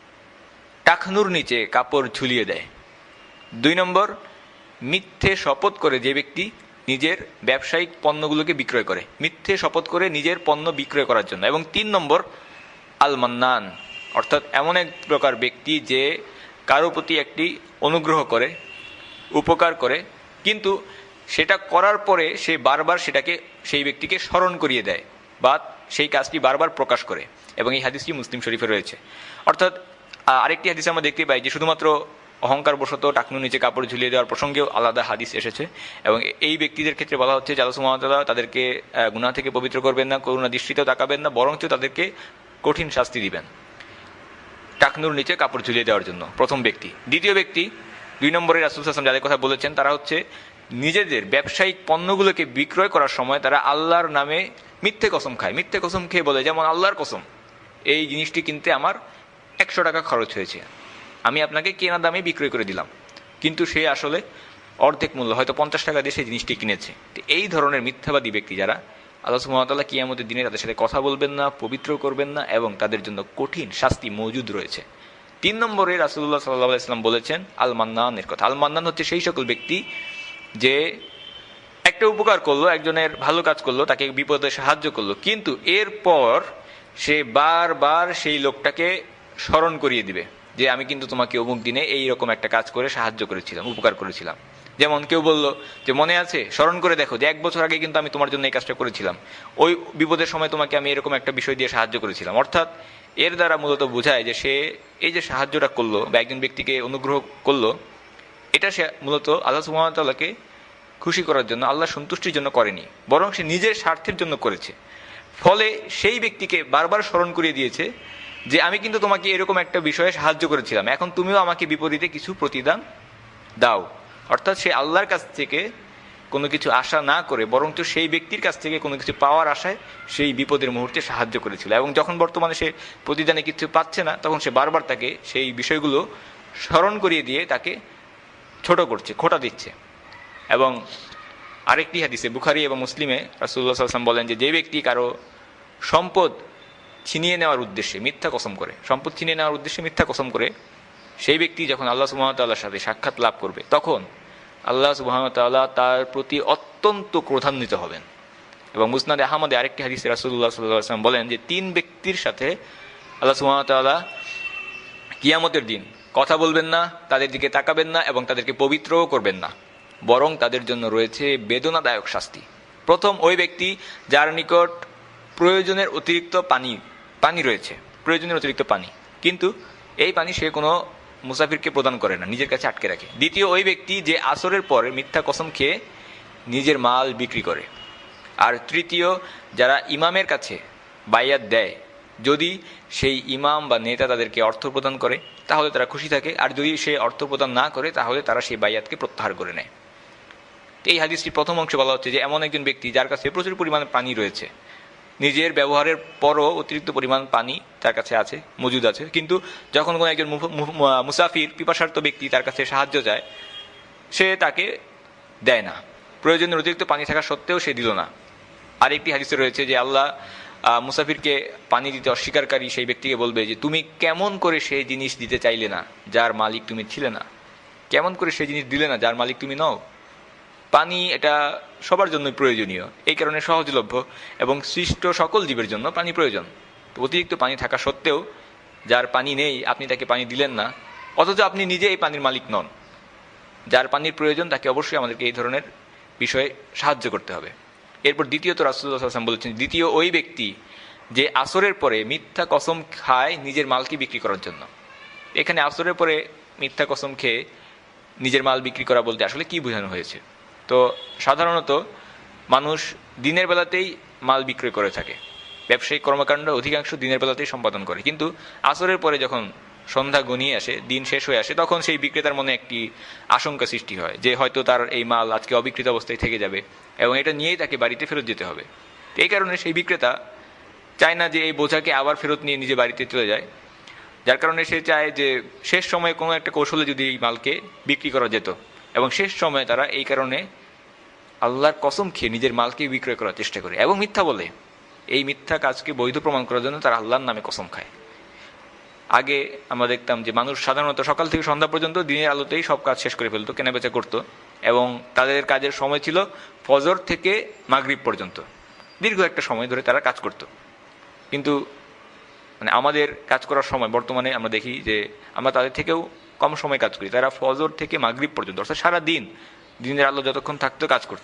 টাকনুর নিচে কাপড় ঝুলিয়ে দেয়। 2 নম্বর, মিথ্যে শপথ করে যে ব্যক্তি নিজের ব্যবসায়িক পণ্যগুলোকে বিক্রয় করে, মিথ্যে শপথ করে নিজের পণ্য বিক্রয় করার জন্য। এবং 3 নম্বর, আল মান্নান, অর্থাৎ এমন এক প্রকার ব্যক্তি যে কারো প্রতি একটি অনুগ্রহ করে, উপকার করে, কিন্তু সেটা করার পরে সে বারবার সেটাকে সেই ব্যক্তিকে স্মরণ করিয়ে দেয় বা সেই কাজটি বারবার প্রকাশ করে। এবং এই হাদিসটি মুসলিম শরীফে রয়েছে। অর্থাৎ আরেকটি হাদিস আমরা দেখতে পাই যে শুধুমাত্র অহংকার বশত টাকনুর নিচে কাপড় ঝুলিয়ে দেওয়ার প্রসঙ্গেও আলাদা হাদিস এসেছে। এবং এই ব্যক্তিদের ক্ষেত্রে বলা হচ্ছে যে আল্লাহ সুবহানাহু ওয়া তাআলা তাদেরকে গুনাহ থেকে পবিত্র করবেন না, করুণা দৃষ্টিতেও তাকাবেন না, বরঞ্চ তাদেরকে কঠিন শাস্তি দিবেন টাকনুর নিচে কাপড় ঝুলিয়ে দেওয়ার জন্য, প্রথম ব্যক্তি। দ্বিতীয় ব্যক্তি, 2 নম্বরে রাসূল সাল্লাল্লাহু আলাইহি ওয়াসাল্লাম যাদের কথা বলেছেন, তারা হচ্ছে নিজেদের ব্যবসায়িক পণ্যগুলোকে বিক্রয় করার সময় তারা আল্লাহর নামে মিথ্যে কসম খায়। মিথ্যে কসম খেয়ে বলে, যেমন আল্লাহর কসম, এই জিনিসটি কিনতে আমার 100 টাকা খরচ হয়েছে, আমি আপনাকে কেনা দামে বিক্রয় করে দিলাম, কিন্তু সে আসলে অর্ধেক মূল্য, হয়তো 50 টাকা দিয়ে সেই জিনিসটি কিনেছে। তো এই ধরনের মিথ্যাবাদী ব্যক্তি যারা, আল্লাহ সুবহানাহু ওয়া তাআলা কিয়ামতের দিনে তাদের সাথে কথা বলবেন না, পবিত্র করবেন না, এবং তাদের জন্য কঠিন শাস্তি মজুদ রয়েছে। 3 নম্বরে রাসূলুল্লাহ সাল্লাল্লাহু আলাইহি ওয়াসাল্লাম বলেছেন আল মান্নানের কথা। আল মান্নান হচ্ছে সেই সকল ব্যক্তি যে একটা উপকার করলো, একজনের ভালো কাজ করলো, তাকে বিপদে সাহায্য করলো, কিন্তু এরপর সে বারবার সেই লোকটাকে স্মরণ করিয়ে দিবে যে আমি কিন্তু তোমাকে অমুক দিনে এইরকম একটা কাজ করে সাহায্য করেছিলাম, উপকার করেছিলাম। যেমন কেউ বলল যে মনে আছে, স্মরণ করে দেখো যে 1 বছর আগে কিন্তু আমি তোমার জন্য এই কাজটা করেছিলাম, ওই বিপদের সময় তোমাকে আমি এরকম একটা বিষয় দিয়ে সাহায্য করেছিলাম। অর্থাৎ এর দ্বারা মূলত বোঝায় যে সে এই যে সাহায্যটা করলো বা একজন ব্যক্তিকে অনুগ্রহ করলো, এটা সে মূলত আল্লাহ সুবহানাহু ওয়া তাআলাকে খুশি করার জন্য, আল্লাহর সন্তুষ্টির জন্য করেনি, বরং সে নিজের স্বার্থের জন্য করেছে। ফলে সেই ব্যক্তিকে বারবার স্মরণ করিয়ে দিয়েছে যে আমি কিন্তু তোমাকে এরকম একটা বিষয়ে সাহায্য করেছিলাম, এখন তুমিও আমাকে বিপরীতে কিছু প্রতিদান দাও। অর্থাৎ সে আল্লাহর কাছ থেকে কোনো কিছু আশা না করে বরঞ্চ সেই ব্যক্তির কাছ থেকে কোনো কিছু পাওয়ার আশায় সেই বিপদের মুহূর্তে সাহায্য করেছিল, এবং যখন বর্তমানে সে প্রতিদানে কিছু পাচ্ছে না, তখন সে বারবার তাকে সেই বিষয়গুলো স্মরণ করিয়ে দিয়ে তাকে ছোট করছে, খোঁটা দিচ্ছে। এবং আরেকটি হাদিসে বুখারী এবং মুসলিমে রাসূলুল্লাহ সাল্লাল্লাহু আলাইহি ওয়াসাল্লাম বলেন যে যে ব্যক্তি কারো সম্পদ ছিনিয়ে নেওয়ার উদ্দেশ্যে মিথ্যা কসম করে, সম্পদ ছিনিয়ে নেওয়ার উদ্দেশ্যে মিথ্যা কসম করে সেই ব্যক্তি যখন আল্লাহ সুবহানাহু ওয়া তাআলার সাথে সাক্ষাৎ লাভ করবে, তখন আল্লাহ সুবহানাহু ওয়া তাআলা তার প্রতি অত্যন্ত ক্রোধান্বিত হবেন। এবং মুসনাদে আহমদে আরেকটি হাদিসে রাসূলুল্লাহ সাল্লাল্লাহু আলাইহি ওয়াসাল্লাম বলেন যে 3 ব্যক্তির সাথে আল্লাহ সুবহানাহু ওয়া তাআলা কিয়ামতের দিন কথা বলবেন না, তাদের দিকে তাকাবেন না এবং তাদেরকে পবিত্রও করবেন না, বরং তাদের জন্য রয়েছে বেদনাদায়ক শাস্তি। প্রথম, ওই ব্যক্তি যার নিকট প্রয়োজনের অতিরিক্ত পানি রয়েছে, প্রয়োজনের অতিরিক্ত পানি, কিন্তু এই পানি সে কোনো মুসাফিরকে প্রদান করে না, নিজের কাছে আটকে রাখে। দ্বিতীয়, ওই ব্যক্তি যে আসরের পরে মিথ্যা কসম খেয়ে নিজের মাল বিক্রি করে। আর তৃতীয়, যারা ইমামের কাছে বাইয়াত দেয়, যদি সেই ইমাম বা নেতা তাদেরকে অর্থ প্রদান করে তাহলে তারা খুশি থাকে, আর যদি সে অর্থ প্রদান না করে তাহলে তারা সেই বাইয়াতকে প্রত্যাহার করে নেয়। এই হাদিসটির প্রথম অংশে বলা হচ্ছে যে এমন একজন ব্যক্তি যার কাছে প্রচুর পরিমাণে পানি রয়েছে, নিজের ব্যবহারের পরও অতিরিক্ত পরিমাণ পানি তার কাছে আছে, মজুদ আছে, কিন্তু যখন কোনো একজন মুসাফির পিপাসার্ত ব্যক্তি তার কাছে সাহায্য চায়, সে তাকে দেয় না, প্রয়োজনের অতিরিক্ত পানি থাকা সত্ত্বেও সে দিল না। আর একটি হাদিসে রয়েছে যে আল্লাহ মুসাফিরকে পানি দিতে অস্বীকারী সেই ব্যক্তিকে বলবে যে তুমি কেমন করে সেই জিনিস দিতে চাইলে না যার মালিক তুমি ছিলে না, কেমন করে সেই জিনিস দিলে না যার মালিক তুমি নও। পানি এটা সবার জন্যই প্রয়োজনীয়, এই কারণে সহজলভ্য এবং সৃষ্ট সকল জীবের জন্য পানি প্রয়োজন। অতিরিক্ত পানি থাকা সত্ত্বেও যার পানি নেই আপনি তাকে পানি দিলেন না, অথচ আপনি নিজে এই পানির মালিক নন। যার পানির প্রয়োজন তাকে অবশ্যই আমাদেরকে এই ধরনের বিষয়ে সাহায্য করতে হবে। এরপর দ্বিতীয়ত রাসূলুল্লাহ সাল্লাল্লাহু আলাইহি ওয়াসাল্লাম বলেছেন, দ্বিতীয় ওই ব্যক্তি যে আসরের পরে মিথ্যা কসম খায় নিজের মালকে বিক্রি করার জন্য। এখানে আসরের পরে মিথ্যা কসম খেয়ে নিজের মাল বিক্রি করা বলতে আসলে কি বোঝানো হয়েছে? তো সাধারণত মানুষ দিনের বেলাতেই মাল বিক্রয় করে থাকে, ব্যবসায়িক কর্মকাণ্ড অধিকাংশ দিনের বেলাতেই সম্পাদন করে, কিন্তু আসরের পরে যখন সন্ধ্যা ঘনিয়ে আসে, দিন শেষ হয়ে আসে, তখন সেই বিক্রেতার মনে একটি আশঙ্কা সৃষ্টি হয় যে হয়তো তার এই মাল আজকে অবিকৃত অবস্থায় থেকে যাবে এবং এটা নিয়েই তাকে বাড়িতে ফেরত যেতে হবে। এই কারণে সেই বিক্রেতা চায় না যে এই বোঝাকে আবার ফেরত নিয়ে নিজে বাড়িতে চলে যায়, যার কারণে সে চায় যে শেষ সময়ে কোনো একটা কৌশলে যদি এই মালকে বিক্রি করা যেত, এবং শেষ সময়ে তারা এই কারণে আল্লাহর কসম খেয়ে নিজের মালকে বিক্রয় করার চেষ্টা করে এবং মিথ্যা বলে। এই মিথ্যা কাজকে বৈধ প্রমাণ করার জন্য তারা আল্লাহর নামে কসম খায়। আগে আমরা দেখতাম যে মানুষ সাধারণত সকাল থেকে সন্ধ্যা পর্যন্ত দিনের আলোতেই সব কাজ শেষ করে ফেলতো, কেনাবেচা করতো, এবং তাদের কাজের সময় ছিল ফজর থেকে মাগরিব পর্যন্ত, দীর্ঘ একটা সময় ধরে তারা কাজ করত। কিন্তু আমাদের কাজ করার সময় বর্তমানে আমরা দেখি যে আমরা তাদের থেকেও কম সময় কাজ করি। তারা ফজর থেকে মাগরিব পর্যন্ত, অর্থাৎ সারা দিন দিনের আলো যতক্ষণ থাকতো কাজ করত।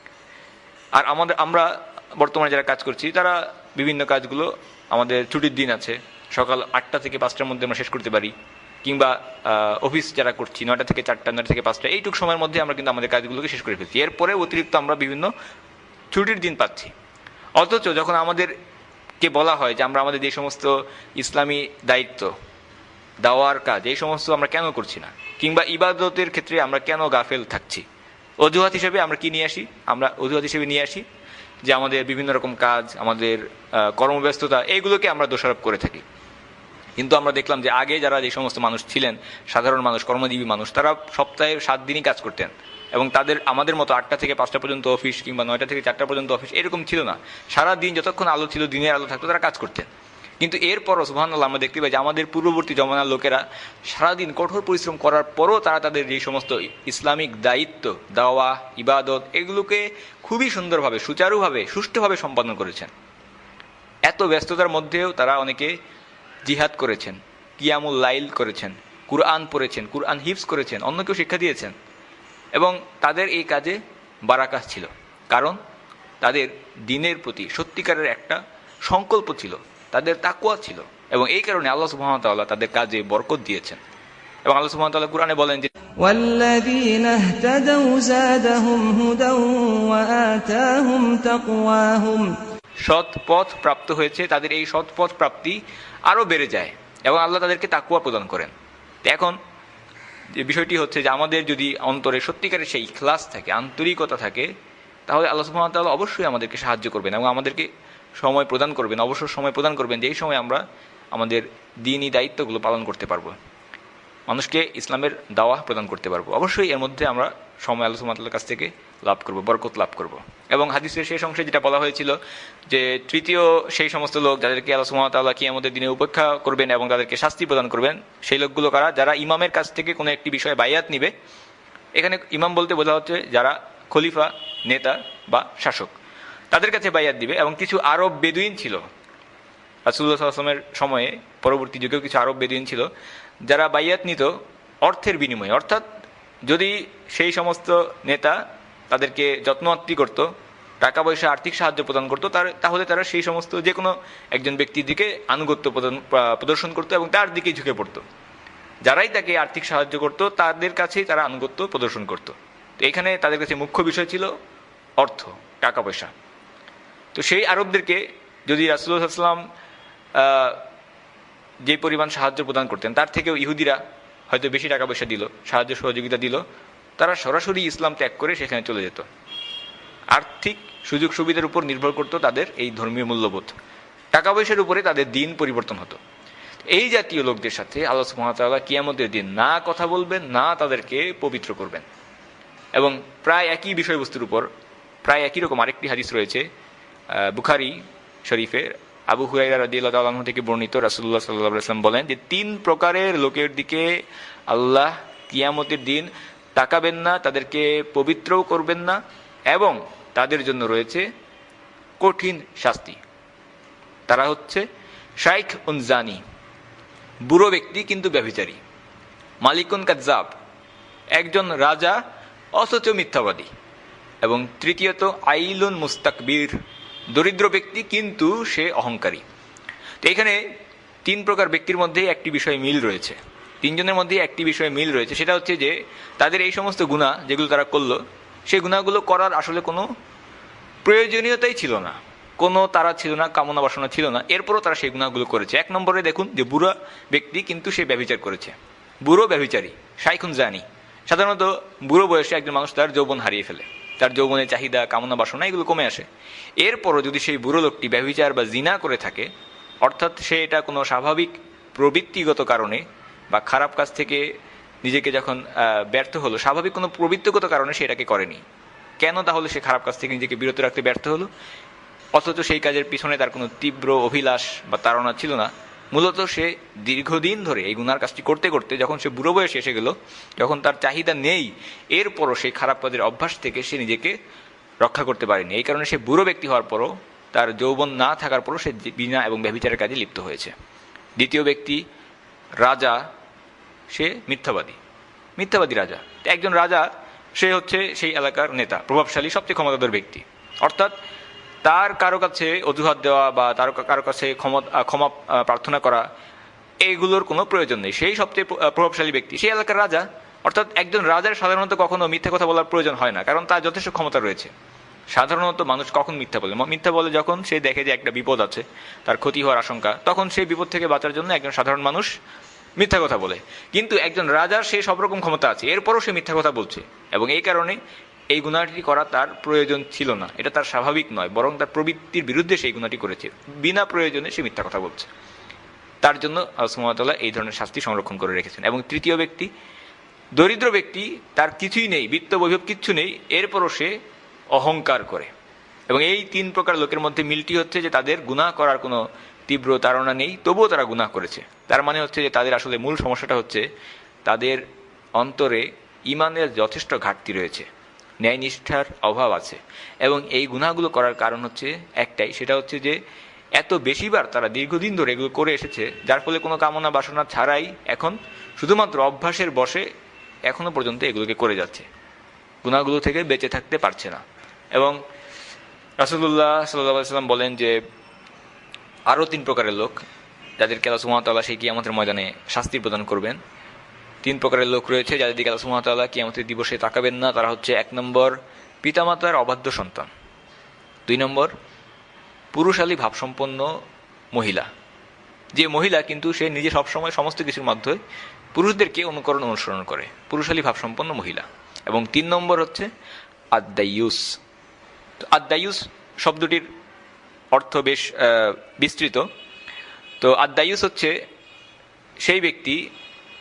আর আমরা বর্তমানে যারা কাজ করছি তারা বিভিন্ন কাজগুলো, আমাদের ছুটির দিন আছে, সকাল 8টা থেকে 5টার মধ্যে আমরা শেষ করতে পারি, কিংবা অফিস যারা করছি 9টা থেকে 4টা, 9টা থেকে 5টা, এইটুকু সময়ের মধ্যে আমরা কিন্তু আমাদের কাজগুলোকে শেষ করে ফেলছি। এরপরে অতিরিক্ত আমরা বিভিন্ন ছুটির দিন পাচ্ছি। অথচ যখন আমাদেরকে বলা হয় যে আমরা আমাদের যে সমস্ত ইসলামী দায়িত্ব, দাওয়ার কাজ, এই সমস্ত আমরা কেন করছি না, কিংবা ইবাদতের ক্ষেত্রে আমরা কেন গাফেল থাকছি, অজুহাত হিসেবে আমরা কি নিয়ে আসি? আমরা অজুহাত হিসেবে নিয়ে আসি যে আমাদের বিভিন্ন রকম কাজ, আমাদের কর্মব্যস্ততা, এইগুলোকে আমরা দোষারোপ করে থাকি। কিন্তু আমরা দেখলাম যে আগে যারা যে সমস্ত মানুষ ছিলেন, সাধারণ মানুষ, কর্মজীবী মানুষ, তারা সপ্তাহে 7 দিনই কাজ করতেন, এবং তাদের আমাদের মতো 8টা থেকে 5টা পর্যন্ত অফিস, কিংবা 9টা থেকে 4টা পর্যন্ত অফিস, এরকম ছিল না। সারা দিন যতক্ষণ আলো ছিল, দিনের আলো থাকতো, তারা কাজ করতেন। কিন্তু এরপরও সুবহানাল্লাহ আমরা দেখতে পাই যে আমাদের পূর্ববর্তী জমানার লোকেরা সারাদিন কঠোর পরিশ্রম করার পরও তারা তাদের যে সমস্ত ইসলামিক দায়িত্ব, দাওয়া, ইবাদত, এগুলোকে খুবই সুন্দরভাবে, সুচারুভাবে, সুষ্ঠুভাবে সম্পাদন করেছেন। এত ব্যস্ততার মধ্যেও তারা অনেকে জিহাদ করেছেন, কিয়ামুল লাইল করেছেন, কুরআন পড়েছেন, কুরআন হিফজ করেছেন, অন্যকেও শিক্ষা দিয়েছেন, এবং তাদের এই কাজে বারাকাত ছিল, কারণ তাদের দ্বীনের প্রতি সত্যিকারের একটা সংকল্প ছিল, তাদের তাকওয়া ছিল, এবং এই কারণে আল্লাহ সুবহানাহু ওয়া তাআলা তাদের কাজে বরকত দিয়েছেন। এবং আল্লাহ সুবহানাহু ওয়া তাআলা কুরআনে বলেন যে والذين اهتدوا زادهم هدى وآتاهم تقواهم, সৎ পথ প্রাপ্ত হয়েছে, তাদের এই সৎ পথ প্রাপ্তি আরও বেড়ে যায় এবং আল্লাহ তাদেরকে তাকওয়া প্রদান করেন। এখন যে বিষয়টি হচ্ছে যে আমাদের যদি অন্তরে সত্যিকারের সেই ইখলাস থাকে, আন্তরিকতা থাকে, তাহলে আল্লাহ সুবহানাহু ওয়া তাআলা অবশ্যই আমাদেরকে সাহায্য করবেন এবং আমাদেরকে সময় প্রদান করবেন, অবসর সময় প্রদান করবেন, যে এই সময় আমরা আমাদের দ্বীনি দায়িত্বগুলো পালন করতে পারবো। মানুষকে ইসলামের দাওয়া প্রদান করতে পারবো। অবশ্যই এর মধ্যে আমরা সময় আল্লাহ সুবহানাহু ওয়া তাআলার কাছ থেকে লাভ করব, বরকত লাভ করব। এবং হাদিসের শেষ অংশে যেটা বলা হয়েছিল যে তৃতীয় সেই সমস্ত লোক যাদেরকে আল্লাহ সুবহানাহু ওয়া তাআলা কিয়ামতের দিনে উপেক্ষা করবেন এবং তাদেরকে শাস্তি প্রদান করবেন, সেই লোকগুলো কারা? যারা ইমামের কাছ থেকে কোনো একটি বিষয়ে বায়াত নিবে। এখানে ইমাম বলতে বোঝা হচ্ছে যারা খলিফা, নেতা বা শাসক, তাদের কাছে বায়াত দিবে। এবং কিছু আরব বেদুইন ছিল রাসূলুল্লাহ সাল্লাল্লাহু আলাইহি ওয়াসাল্লামের সময়ে, পরবর্তী যুগেও কিছু আরব বেদুইন ছিল যারা বায়াত নিত অর্থের বিনিময়ে। অর্থাৎ যদি সেই সমস্ত নেতা তাদেরকে যত্নআত্তি করত, টাকা পয়সা আর্থিক সাহায্য প্রদান করতো, তাহলে তারা সেই সমস্ত যে কোনো একজন ব্যক্তির দিকে আনুগত্য প্রদর্শন করতো এবং তার দিকেই ঝুঁকে পড়তো। যারাই তাকে আর্থিক সাহায্য করতো তাদের কাছেই তারা আনুগত্য প্রদর্শন করতো। তো এখানে তাদের কাছে মুখ্য বিষয় ছিল অর্থ, টাকা পয়সা। তো সেই আরবদেরকে যদি রাসূলুল্লাহ সাল্লাল্লাহু আলাইহি ওয়াসাল্লাম যে পরিমাণ সাহায্য প্রদান করতেন, তার থেকেও ইহুদিরা হয়তো বেশি টাকা পয়সা দিল, সাহায্য সহযোগিতা দিল, তারা সরাসরি ইসলাম ত্যাগ করে সেখানে চলে যেত। আর্থিক সুযোগ সুবিধার উপর নির্ভর করত তাদের এই ধর্মীয় মূল্যবোধ, টাকা পয়সার উপরে তাদের দিন পরিবর্তন হতো। এই জাতীয় লোকদের সাথে আল্লাহ সুবহানাহু ওয়া তাআলা কিয়ামতের দিন না কথা বলবেন, না তাদেরকে পবিত্র করবেন। এবং প্রায় একই বিষয়বস্তুর উপর প্রায় একই রকম আরেকটি হাদিস রয়েছে বুখারী শরীফে। আবু হুরায়রা রাদিয়াল্লাহু তাআলা আনহু থেকে বর্ণিত, রাসূলুল্লাহ সাল্লাল্লাহু আলাইহি ওয়াসাল্লাম বলেন যে 3 প্রকারের লোকের দিকে আল্লাহ কিয়ামতের দিন তাকাবেন না, তাদেরকে পবিত্রও করবেন না, এবং তাদের জন্য রয়েছে কঠিন শাস্তি। তারা হচ্ছে শাইখ উনজানি, বুড়ো ব্যক্তি কিন্তু ব্যভিচারী; মালিকুন কাজ্জাব, একজন রাজা অথচ মিথ্যাবাদী; এবং তৃতীয়ত আইলুন মুস্তাকবির, দরিদ্র ব্যক্তি কিন্তু সে অহংকারী। তো এখানে 3 প্রকার ব্যক্তির মধ্যে একটি বিষয় মিল রয়েছে, 3 জনের মধ্যে একটি বিষয়ে মিল রয়েছে। সেটা হচ্ছে যে তাদের এই সমস্ত গুনাহ যেগুলো তারা করলো, সেই গুনাহগুলো করার আসলে কোনো প্রয়োজনীয়তাই ছিল না, কোনো তারা ছিল না, কামনা বাসনা ছিল না, এরপরও তারা সেই গুনাহগুলো করেছে। 1 নম্বরে দেখুন যে বুড়া ব্যক্তি কিন্তু সে ব্যভিচার করেছে, বুড়ো ব্যভিচারী, শাইখুন জানি। সাধারণত বুড়ো বয়সে একজন মানুষ তার যৌবন হারিয়ে ফেলে, তার যৌবনের চাহিদা, কামনা বাসনা এগুলো কমে আসে। এরপরও যদি সেই বুড়ো লোকটি ব্যভিচার বা জিনা করে থাকে, অর্থাৎ সে এটা কোনো স্বাভাবিক প্রবৃত্তিগত কারণে বা খারাপ কাজ থেকে নিজেকে যখন ব্যর্থ হলো, স্বাভাবিক কোনো প্রবৃত্তিগত কারণে সে এটাকে করেনি, কেন তাহলে সে খারাপ কাজ থেকে নিজেকে বিরত রাখতে ব্যর্থ হলো? অথচ সেই কাজের পিছনে তার কোনো তীব্র অভিলাষ বা তাড়না ছিল না। মূলত সে দীর্ঘদিন ধরে এই গুনার কাজটি করতে করতে যখন সে বুড়ো বয়সে এসে গেল, যখন তার চাহিদা নেই, এরপরও সেই খারাপ কাজের অভ্যাস থেকে সে নিজেকে রক্ষা করতে পারেনি। এই কারণে সে বুড়ো ব্যক্তি হওয়ার পরও, তার যৌবন না থাকার পরও সে বিনা এবং ব্যভিচারের কাজে লিপ্ত হয়েছে। দ্বিতীয় ব্যক্তি রাজা, সে মিথ্যাবাদী রাজা। একজন রাজা, সে হচ্ছে সেই এলাকার নেতা, প্রভাবশালী, সবচেয়ে ক্ষমতাধর ব্যক্তি। অর্থাৎ তার কারো কাছে অজুহাত দেওয়া বা তার কারো কাছে ক্ষমা প্রার্থনা করা, এইগুলোর কোনো প্রয়োজন নেই। সেই সবচেয়ে প্রভাবশালী ব্যক্তি, সেই এলাকার রাজা। অর্থাৎ একজন রাজার সাধারণত কখনো মিথ্যা কথা বলার প্রয়োজন হয় না, কারণ তার যথেষ্ট ক্ষমতা রয়েছে। সাধারণত মানুষ কখন মিথ্যা বলে যখন সে দেখে যে একটা বিপদ আছে, তার ক্ষতি হওয়ার আশঙ্কা, তখন সেই বিপদ থেকে বাঁচার জন্য একজন সাধারণ মানুষ মিথ্যা কথা বলে। কিন্তু একজন রাজার সে সব রকম ক্ষমতা আছে, এরপরও সে মিথ্যা কথা বলছে, এবং এই কারণে এই গুনাহটি করা তার প্রয়োজন ছিল না, এটা তার স্বাভাবিক নয়, বরং তার প্রবৃত্তির বিরুদ্ধে সেই গুনাহটি করেছে। বিনা প্রয়োজনে সে মিথ্যা কথা বলছে, তার জন্য আল্লাহ সুবহানাহু ওয়া তাআলা এই ধরনের শাস্তি সংরক্ষণ করে রেখেছেন। এবং তৃতীয় ব্যক্তি দরিদ্র ব্যক্তি, তার কিছুই নেই, বিত্ত বৈভব কিচ্ছু নেই, এরপরও সে অহংকার করে। এবং এই 3 প্রকার লোকের মধ্যে মিলটি হচ্ছে যে তাদের গুনাহ করার কোনো তীব্র তাড়না নেই, তবুও তারা গুনাহ করেছে। তার মানে হচ্ছে যে তাদের আসলে মূল সমস্যাটা হচ্ছে তাদের অন্তরে ঈমানের যথেষ্ট ঘাটতি রয়েছে, ন্যায়নিষ্ঠার অভাব আছে। এবং এই গুনাহগুলো করার কারণ হচ্ছে একটাই, সেটা হচ্ছে যে এত বেশিবার তারা দীর্ঘদিন ধরে এগুলো করে এসেছে, যার ফলে কোনো কামনা বাসনা ছাড়াই এখন শুধুমাত্র অভ্যাসের বশে এখনো পর্যন্ত এগুলোকে করে যাচ্ছে, গুনাহগুলো থেকে বেঁচে থাকতে পারছে না। এবং রাসূলুল্লাহ সাল্লাল্লাহু আলাইহি ওয়াসাল্লাম বলেন যে আরও 3 প্রকারের লোক যাদেরকে আল্লাহ সুবহানাহু ওয়া তাআলা সেই কিয়ামতের ময়দানে শাস্তি প্রদান করবেন। 3 প্রকারের লোক রয়েছে যাদের দিকে আল্লাহ সুবহানাহু ওয়া তাআলা কিয়ামতের দিবসে তাকাবেন না। তারা হচ্ছে 1 নম্বর পিতামাতার অবাধ্য সন্তান, 2 নম্বর পুরুষালী ভাবসম্পন্ন মহিলা, যে মহিলা কিন্তু সে নিজে সবসময় সমস্ত কিছুর মাধ্যমে পুরুষদেরকে অনুসরণ করে, পুরুষালী ভাবসম্পন্ন মহিলা। এবং 3 নম্বর হচ্ছে আদ-দাইয়ুস। আদ-দাইয়ুস শব্দটির অর্থ বেশ বিস্তৃত। তো আদ-দাইয়ুস হচ্ছে সেই ব্যক্তি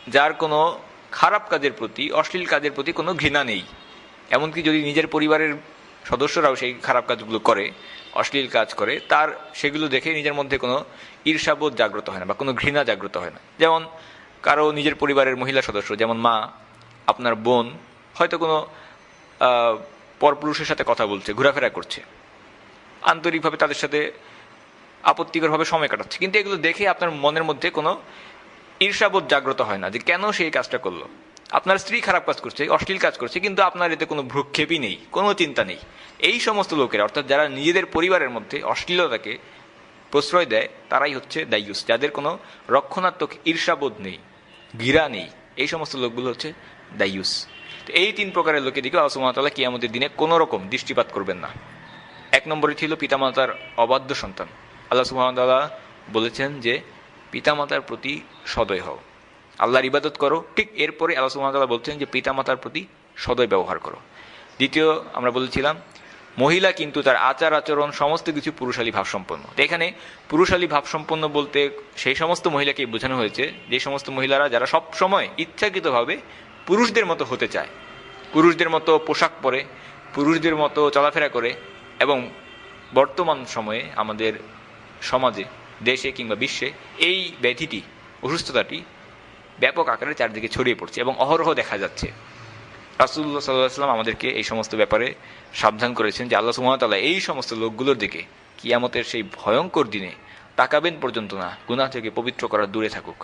যার কোনো খারাপ কাজের প্রতি, অশ্লীল কাজের প্রতি কোনো ঘৃণা নেই। এমনকি যদি নিজের পরিবারের সদস্যরাও সেই খারাপ কাজগুলো করে, অশ্লীল কাজ করে, তার সেগুলো দেখে নিজের মধ্যে কোনো ঈর্ষাবোধ জাগ্রত হয় না বা কোনো ঘৃণা জাগ্রত হয় না। যেমন কারো নিজের পরিবারের মহিলা সদস্য, যেমন মা, আপনার বোন হয়তো কোনো পরপুরুষের সাথে কথা বলছে, ঘোরাফেরা করছে, আন্তরিকভাবে তাদের সাথে আপত্তিকরভাবে সময় কাটাচ্ছে, কিন্তু এগুলো দেখে আপনার মনের মধ্যে কোনো ঈর্ষাবোধ জাগ্রত হয় না যে কেন সে এই কাজটা করলো। আপনার স্ত্রী খারাপ কাজ করছে, অশ্লীল কাজ করছে, কিন্তু আপনার এতে কোনো ভ্রুক্ষেপই নেই, কোনো চিন্তা নেই। এই সমস্ত লোকেরা, অর্থাৎ যারা নিজেদের পরিবারের মধ্যে অশ্লীলতাকে প্রশ্রয় দেয়, তারাই হচ্ছে দায়ুস, যাদের কোনো রক্ষণাত্মক ঈর্ষাবোধ নেই, ঘৃণা নেই। এই সমস্ত লোকগুলো হচ্ছে দায়ুস। তো এই 3 প্রকারের লোকের দিকে আল্লাহ সুবহানাহু ওয়া তাআলা কিয়ামতের দিনে কোনো রকম দৃষ্টিপাত করবেন না। 1 নম্বরে ছিল পিতামাতার অবাধ্য সন্তান। আল্লাহ সুবহানাহু ওয়া তাআলা বলেছেন যে পিতামাতার প্রতি সদয় হও, আল্লাহর ইবাদত করো। ঠিক এরপরে আল্লাহ সুবহানাহু ওয়া তাআলা বলছেন যে পিতামাতার প্রতি সদয় ব্যবহার করো। দ্বিতীয়, আমরা বলেছিলাম মহিলা কিন্তু তার আচার আচরণ সমস্ত কিছু পুরুষালী ভাবসম্পন্ন। তো এখানে পুরুষালী ভাবসম্পন্ন বলতে সেই সমস্ত মহিলাকে বোঝানো হয়েছে যে সমস্ত মহিলারা যারা সব সময় ইচ্ছাকৃতভাবে পুরুষদের মতো হতে চায়, পুরুষদের মতো পোশাক পরে, পুরুষদের মতো চলাফেরা করে। এবং বর্তমান সময়ে আমাদের সমাজে, দেশে কিংবা বিশ্বে এই ব্যাধিটি, অসুস্থতাটি ব্যাপক আকারে চারদিকে ছড়িয়ে পড়ছে এবং অহরহ দেখা যাচ্ছে। রাসূলুল্লাহ সাল্লাল্লাহু আলাইহি ওয়াসাল্লাম আমাদেরকে এই সমস্ত ব্যাপারে সাবধান করেছেন যে আল্লাহ সুবহানাহু ওয়া তাআলা এই সমস্ত লোকগুলোর দিকে কিয়ামতের সেই ভয়ঙ্কর দিনে তাকাবেন পর্যন্ত না, গুনাহ থেকে পবিত্র করা দূরে থাকুক।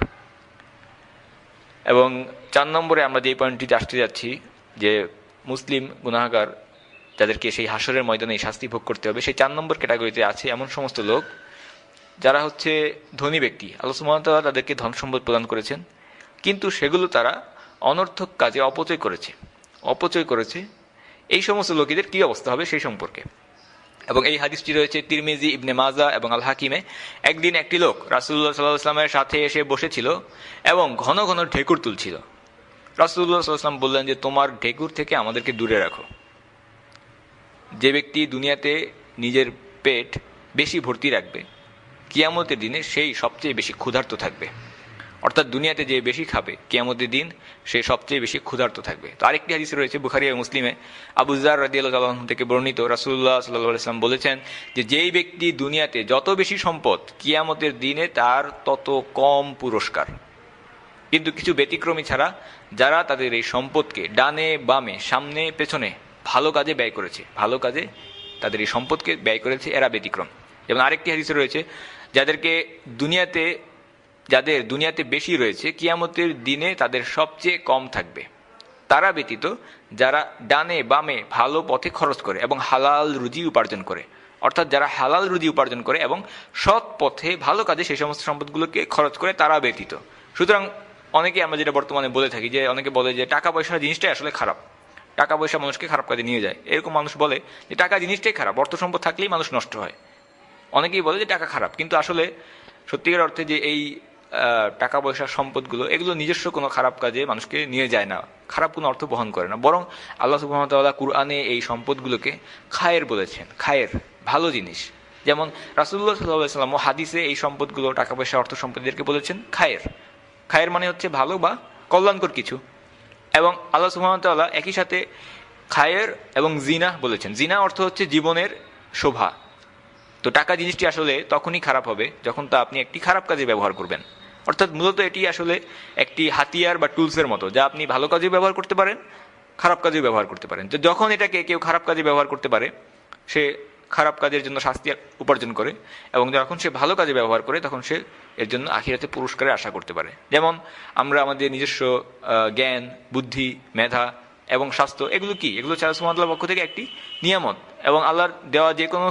এবং 4 নম্বরে আমরা যে পয়েন্টটিতে আসতে যাচ্ছি যে মুসলিম গুনাহগার যাদেরকে সেই হাসরের ময়দানে শাস্তি ভোগ করতে হবে, সেই 4 নম্বর ক্যাটাগরিতে আছে এমন সমস্ত লোক যারা হচ্ছে ধনী ব্যক্তি। আল্লাহ সুবহানাহু ওয়া তাআলা তাদেরকে ধন সম্পদ প্রদান করেছেন, কিন্তু সেগুলো তারা অনর্থক কাজে অপচয় করেছে। এই সমস্ত লোকেদের কি অবস্থা হবে সেই সম্পর্কে। এবং এই হাদিসটি রয়েছে তিরমিজি, ইবনে মাজা এবং আল হাকিমে। একদিন একটি লোক রাসূলুল্লাহ সাল্লাল্লাহু আলাইহি ওয়াসাল্লামের সাথে এসে বসেছিল এবং ঘন ঘন ঢেকুর তুলছিল। রাসূলুল্লাহ সাল্লাল্লাহু আলাইহি ওয়াসাল্লাম বললেন যে তোমার ঢেকুর থেকে আমাদেরকে দূরে রাখো। যে ব্যক্তি দুনিয়াতে নিজের পেট বেশি ভর্তি রাখবে, কিয়ামতের দিনে সেই সবচেয়ে বেশি ক্ষুধার্ত থাকবে। অর্থাৎ দুনিয়াতে যে বেশি খাবে, কিয়ামতের দিন সে সবচেয়ে বেশি ক্ষুধার্ত থাকবে। তো আরেকটি হাদিস রয়েছে বুখারী ও মুসলিমে, আবু যার রাদিয়াল্লাহু তাআলা আনহু থেকে বর্ণিত, রাসূলুল্লাহ সাল্লাল্লাহু আলাইহি ওয়াসাল্লাম বলেছেন যে যেই ব্যক্তি দুনিয়াতে যত বেশি সম্পদ, কিয়ামতের দিনে তার তত কম পুরস্কার। কিন্তু কিছু ব্যতিক্রমী ছাড়া, যারা তাদের এই সম্পদকে ডানে বামে সামনে পেছনে ভালো কাজে ব্যয় করেছে, ভালো কাজে তাদের এই সম্পদকে ব্যয় করেছে, এরা ব্যতিক্রম। যেমন আরেকটি হাদিসে রয়েছে যাদের দুনিয়াতে বেশি রয়েছে, কিয়ামতের দিনে তাদের সবচেয়ে কম থাকবে। তারা ব্যতীত যারা ডানে বামে ভালো পথে খরচ করে এবং হালাল রুজি উপার্জন করে, অর্থাৎ যারা হালাল রুজি উপার্জন করে এবং সৎ পথে ভালো কাজে সেই সমস্ত সম্পদগুলোকে খরচ করে, তারা ব্যতীত। সুতরাং অনেকে আমরা যেটা বর্তমানে বলে থাকি যে অনেকে বলে যে টাকা পয়সা জিনিসটাই আসলে খারাপ, টাকা পয়সা মানুষকে খারাপ কাজে নিয়ে যায়। এরকম মানুষ বলে যে টাকা জিনিসটাই খারাপ, অর্থ সম্পদ থাকলেই মানুষ নষ্ট হয়। অনেকেই বলে যে টাকা খারাপ, কিন্তু আসলে সত্যিকার অর্থে যে এই টাকা পয়সার সম্পদগুলো, এগুলো নিজস্ব কোনো খারাপ কাজে মানুষকে নিয়ে যায় না, খারাপ কোনো অর্থ বহন করে না। বরং আল্লাহ সুবহানাহু ওয়া তাআলা কুরআনে এই সম্পদগুলোকে খায়ের বলেছেন, খায়ের, ভালো জিনিস। যেমন রাসূলুল্লাহ সাল্লাল্লাহু আলাইহি ওয়াসাল্লাম হাদিসে এই সম্পদগুলো, টাকা পয়সা, অর্থ সম্পদদেরকে বলেছেন খায়ের। খায়ের মানে হচ্ছে ভালো বা কল্যাণকর কিছু। এবং আল্লাহ সুবহানাহু ওয়া তাআলা একই সাথে খায়ের এবং জিনা বলেছেন। জিনা অর্থ হচ্ছে জীবনের শোভা। তো টাকা জিনিসটি আসলে তখনই খারাপ হবে যখন তা আপনি একটি খারাপ কাজে ব্যবহার করবেন। অর্থাৎ মূলত এটি আসলে একটি হাতিয়ার বা টুলসের মতো, যা আপনি ভালো কাজে ব্যবহার করতে পারেন, খারাপ কাজে ব্যবহার করতে পারেন। তো যখন এটাকে কেউ খারাপ কাজে ব্যবহার করতে পারে, সে খারাপ কাজের জন্য শাস্তি উপার্জন করে, এবং যখন সে ভালো কাজে ব্যবহার করে তখন সে এর জন্য আখিরাতে পুরস্কারের আশা করতে পারে। যেমন আমরা আমাদের নিজস্ব জ্ঞান, বুদ্ধি, মেধা এবং স্বাস্থ্য, এগুলো কি? এগুলো আল্লাহ সুবহানাহু ওয়া তাআলার পক্ষ থেকে একটি নিয়ামত, এবং আল্লাহর দেওয়া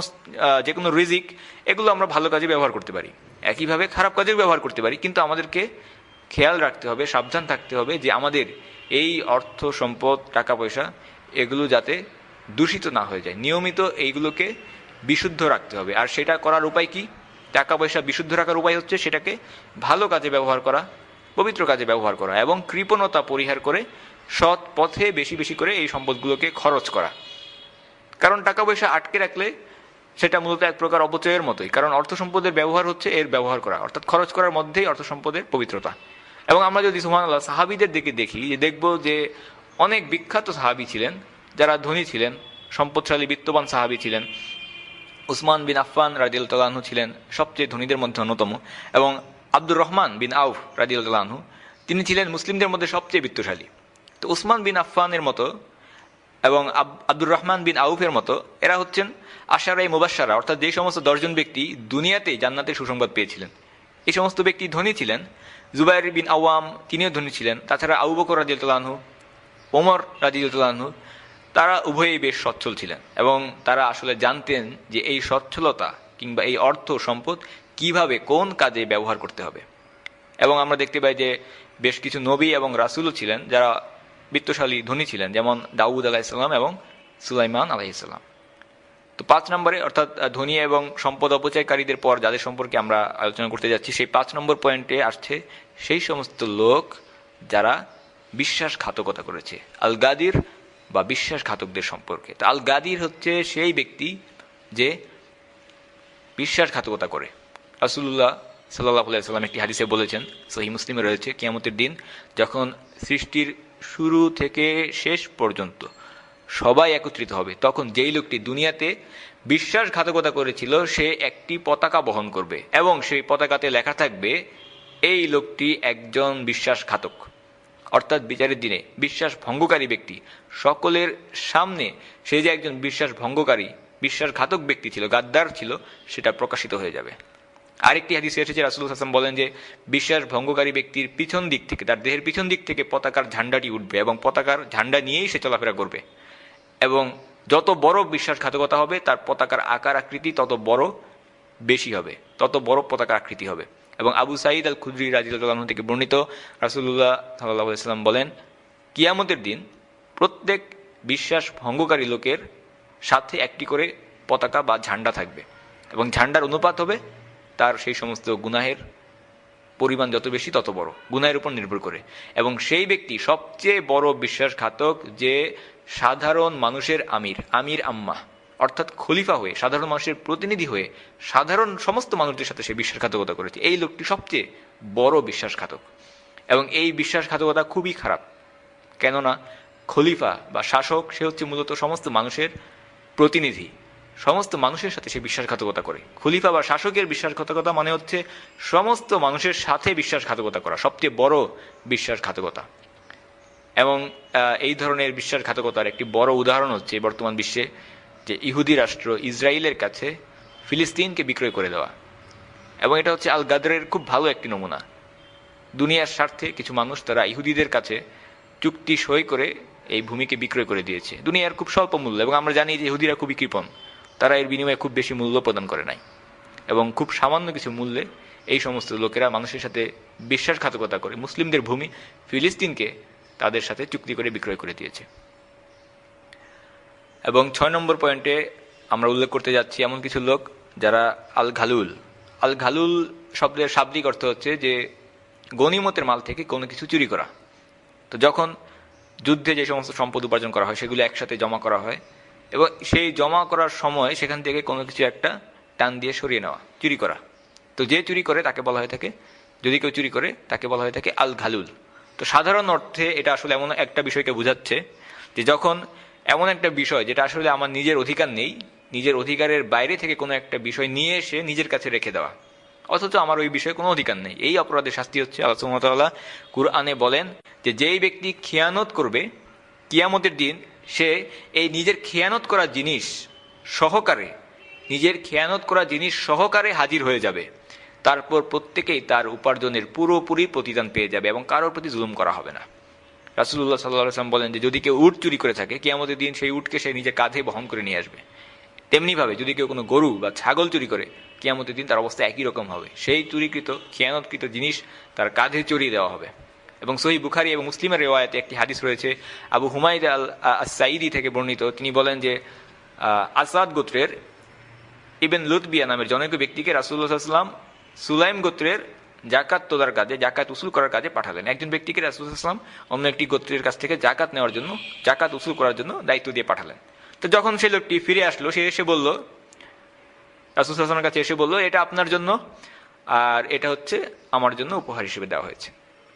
যে কোনো রিজিক, এগুলো আমরা ভালো কাজে ব্যবহার করতে পারি, একইভাবে খারাপ কাজেও ব্যবহার করতে পারি। কিন্তু আমাদেরকে খেয়াল রাখতে হবে, সাবধান থাকতে হবে যে আমাদের এই অর্থ সম্পদ, টাকা পয়সা, এগুলো যাতে দূষিত না হয়ে যায়। নিয়মিত এইগুলোকে বিশুদ্ধ রাখতে হবে। আর সেটা করার উপায় কি? টাকা পয়সা বিশুদ্ধ রাখার উপায় হচ্ছে সেটাকে ভালো কাজে ব্যবহার করা, পবিত্র কাজে ব্যবহার করা, এবং কৃপণতা পরিহার করে সৎ পথে বেশি বেশি করে এই সম্পদগুলোকে খরচ করা। কারণ টাকা পয়সা আটকে রাখলে সেটা মূলত এক প্রকার অপচয়ের মতোই। কারণ অর্থ সম্পদের ব্যবহার হচ্ছে এর ব্যবহার করা, অর্থাৎ খরচ করার মধ্যেই অর্থ সম্পদের পবিত্রতা। এবং আমরা যদি সুবহানাল্লাহ সাহাবীদের দিকে দেখি, যে দেখব যে অনেক বিখ্যাত সাহাবী ছিলেন যারা ধনী ছিলেন, সম্পদশালী বিত্তবান সাহাবী ছিলেন। উসমান বিন আফফান রাদিয়াল্লাহু আনহু ছিলেন সবচেয়ে ধনীদের মধ্যে অন্যতম, এবং আব্দুর রহমান বিন আউফ রাদিয়াল্লাহু আনহু তিনি ছিলেন মুসলিমদের মধ্যে সবচেয়ে বিত্তশালী। তো উসমান বিন আফফানের মতো এবং আব্দুর রহমান বিন আউফের মতো এরা হচ্ছেন আশারায়ে মুবাশশারা, অর্থাৎ যে সমস্ত 10 জন ব্যক্তি দুনিয়াতেই জান্নাতের সুসংবাদ পেয়েছিলেন। এই সমস্ত ব্যক্তি ধনী ছিলেন। জুবাইর বিন আওয়াম তিনিও ধনী ছিলেন। তাছাড়া আবু বকর রাদিয়াল্লাহু আনহু, ওমর রাদিয়াল্লাহু আনহু, তারা উভয়েই বেশ সচ্ছল ছিলেন এবং তারা আসলে জানতেন যে এই সচ্ছলতা কিংবা এই অর্থ সম্পদ কিভাবে কোন কাজে ব্যবহার করতে হবে। এবং আমরা দেখতে পাই যে বেশ কিছু নবী এবং রাসূলও ছিলেন যারা বিত্তশালী ধনী ছিলেন, যেমন দাউদ আলাইহিসসালাম এবং সুলাইমান আলাইহিসসালাম। তো 5 নম্বরে, অর্থাৎ ধনী এবং সম্পদ অপচয়কারীদের পর যাদের সম্পর্কে আমরা আলোচনা করতে যাচ্ছি, সেই 5 নম্বর পয়েন্টে আসছে সেই সমস্ত লোক যারা বিশ্বাসঘাতকতা করেছে, আল গাদির বা বিশ্বাসঘাতকদের সম্পর্কে। তো আল গাদির হচ্ছে সেই ব্যক্তি যে বিশ্বাসঘাতকতা করে। রাসূলুল্লাহ সাল্লাল্লাহু আলাইহি ওয়াসাল্লাম একটি হাদিসে বলেছেন, সহিহ মুসলিমে রয়েছে, কিয়ামতের দিন যখন সৃষ্টির শুরু থেকে শেষ পর্যন্ত সবাই একত্রিত হবে, তখন যেই লোকটি দুনিয়াতে বিশ্বাসঘাতকতা করেছিল সে একটি পতাকা বহন করবে এবং সেই পতাকাতে লেখা থাকবে এই লোকটি একজন বিশ্বাসঘাতক। অর্থাৎ বিচারের দিনে বিশ্বাস ভঙ্গকারী ব্যক্তি সকলের সামনে সে যে একজন বিশ্বাস ভঙ্গকারী বিশ্বাসঘাতক ব্যক্তি ছিল, গাদ্দার ছিল, সেটা প্রকাশিত হয়ে যাবে। আরেকটি হাদিসে এসেছে, রাসূলুল্লাহ সাল্লাল্লাহু আলাইহি ওয়াসাল্লাম বলেন যে বিশ্বাস ভঙ্গকারী ব্যক্তির পিছন দিক থেকে, তার দেহের পিছন দিক থেকে পতাকার ঝান্ডাটি উঠবে এবং পতাকার ঝান্ডা নিয়েই সে চলাফেরা করবে, এবং যত বড় বিশ্বাসঘাতকতা হবে তার পতাকার আকার আকৃতি তত বড় বেশি হবে, তত বড় পতাকার আকৃতি হবে। এবং আবু সাঈদ আল খুদরি রাদিয়াল্লাহু আনহু থেকে বর্ণিত, রাসূলুল্লাহ সাল্লাল্লাহু আলাইহি ওয়াসাল্লাম বলেন, কিয়ামতের দিন প্রত্যেক বিশ্বাস ভঙ্গকারী লোকের সাথে একটি করে পতাকা বা ঝান্ডা থাকবে এবং ঝান্ডার অনুপাত হবে তার সেই সমস্ত গুনাহের পরিমাণ যত বেশি তত বড়, গুনাহের উপর নির্ভর করে। এবং সেই ব্যক্তি সবচেয়ে বড় বিশ্বাসঘাতক যে সাধারণ মানুষের আমির আম্মা, অর্থাৎ খলিফা হয়ে, সাধারণ মানুষের প্রতিনিধি হয়ে সাধারণ সমস্ত মানুষদের সাথে সে বিশ্বাসঘাতকতা করেছে, এই লোকটি সবচেয়ে বড় বিশ্বাসঘাতক। এবং এই বিশ্বাসঘাতকতা খুবই খারাপ, কেননা খলিফা বা শাসক সে হচ্ছে মূলত সমস্ত মানুষের প্রতিনিধি, সমস্ত মানুষের সাথে সে বিশ্বাসঘাতকতা করে। খলিফা বা শাসকের বিশ্বাসঘাতকতা মানে হচ্ছে সমস্ত মানুষের সাথে বিশ্বাসঘাতকতা করা, সবচেয়ে বড় বিশ্বাসঘাতকতা। এবং এই ধরনের বিশ্বাসঘাতকতার একটি বড় উদাহরণ হচ্ছে বর্তমান বিশ্বে যে ইহুদি রাষ্ট্র ইসরায়েলের কাছে ফিলিস্তিনকে বিক্রয় করে দেওয়া। এবং এটা হচ্ছে আল গাদরের খুব ভালো একটি নমুনা। দুনিয়ার স্বার্থে কিছু মানুষ তারা ইহুদিদের কাছে চুক্তি সই করে এই ভূমিকে বিক্রয় করে দিয়েছে দুনিয়ার খুব স্বল্প মূল্য। এবং আমরা জানি যে ইহুদিরা খুবই কৃপণ, তারা এর বিনিময়ে খুব বেশি মূল্য প্রদান করে নাই, এবং খুব সামান্য কিছু মূল্যে এই সমস্ত লোকেরা মানুষের সাথে বিশ্বাসঘাতকতা করে মুসলিমদের ভূমি ফিলিস্তিনকে তাদের সাথে চুক্তি করে বিক্রয় করে দিয়েছে। এবং 6 নম্বর পয়েন্টে আমরা উল্লেখ করতে যাচ্ছি এমন কিছু লোক যারা আল ঘালুল। আল ঘালুল শব্দের শাব্দিক অর্থ হচ্ছে যে গনিমতের মাল থেকে কোনো কিছু চুরি করা। তো যখন যুদ্ধে যে সমস্ত সম্পদ উপার্জন করা হয় সেগুলো একসাথে জমা করা হয় এবং সেই জমা করার সময় সেখান থেকে কোনো কিছু একটা টান দিয়ে সরিয়ে নেওয়া, চুরি করা। তো যে চুরি করে তাকে বলা হয়ে থাকে, যদি কেউ চুরি করে তাকে বলা হয়ে থাকে আল ঘালুল। তো সাধারণ অর্থে এটা আসলে এমন একটা বিষয়কে বোঝাচ্ছে যে যখন এমন একটা বিষয় যেটা আসলে আমার নিজের অধিকার নেই, নিজের অধিকারের বাইরে থেকে কোনো একটা বিষয় নিয়ে এসে নিজের কাছে রেখে দেওয়া, অথচ আমার ওই বিষয়ে কোনো অধিকার নেই, এই অপরাধের শাস্তি হচ্ছে আল্লাহ সুবহানাহু ওয়া তাআলা কুরআনে বলেন যে যেই ব্যক্তি খিয়ানত করবে কিয়ামতের দিন সে এই নিজের খিয়ানত করা জিনিস সহকারে, নিজের খিয়ানত করা জিনিস সহকারে হাজির হয়ে যাবে। তারপর প্রত্যেকেই তার উপার্জনের পুরোপুরি প্রতিদান পেয়ে যাবে এবং কারোর প্রতি জুলুম করা হবে না। রাসূলুল্লাহ সাল্লাল্লাহু আলাইহি ওয়াসাল্লাম বলেন যে যদি কেউ উট চুরি করে থাকে কিয়ামতের দিন সেই উটকে সে নিজের কাঁধে বহন করে নিয়ে আসবে। তেমনিভাবে যদি কেউ কোনো গরু বা ছাগল চুরি করে কিয়ামতের দিন তার অবস্থা একই রকম হবে, সেই চুরিকৃত খিয়ানতকৃত জিনিস তার কাঁধে চড়িয়ে দেওয়া হবে। এবং সহিহ বুখারী এবং মুসলিমের রিওয়ায়াতে একটি হাদিস রয়েছে আবু হুমায়দ আস-সাঈদি থেকে বর্ণিত, তিনি বলেন যে আসাদ গোত্রের ইবন লুতবিয়া নামের জনৈক ব্যক্তিকে রাসূলুল্লাহ সাল্লাল্লাহু আলাইহি ওয়াসাল্লাম সুলাইম গোত্রের জাকাত তোলার কাজে, জাকাত উসুল করার কাজে পাঠালেন। একজন ব্যক্তিকে রাসূলুল্লাহ সাল্লাল্লাহু আলাইহি ওয়াসাল্লাম অন্য একটি গোত্রের কাছ থেকে জাকাত নেওয়ার জন্য, জাকাত উসুল করার জন্য দায়িত্ব দিয়ে পাঠালেন। তো যখন সেই লোকটি ফিরে আসলো, সে এসে বলল, রাসূলুল্লাহ সাল্লাল্লাহু আলাইহি ওয়াসাল্লামের কাছে এসে বলল, এটা আপনার জন্য আর এটা হচ্ছে আমার জন্য উপহার হিসেবে দেওয়া হয়েছে।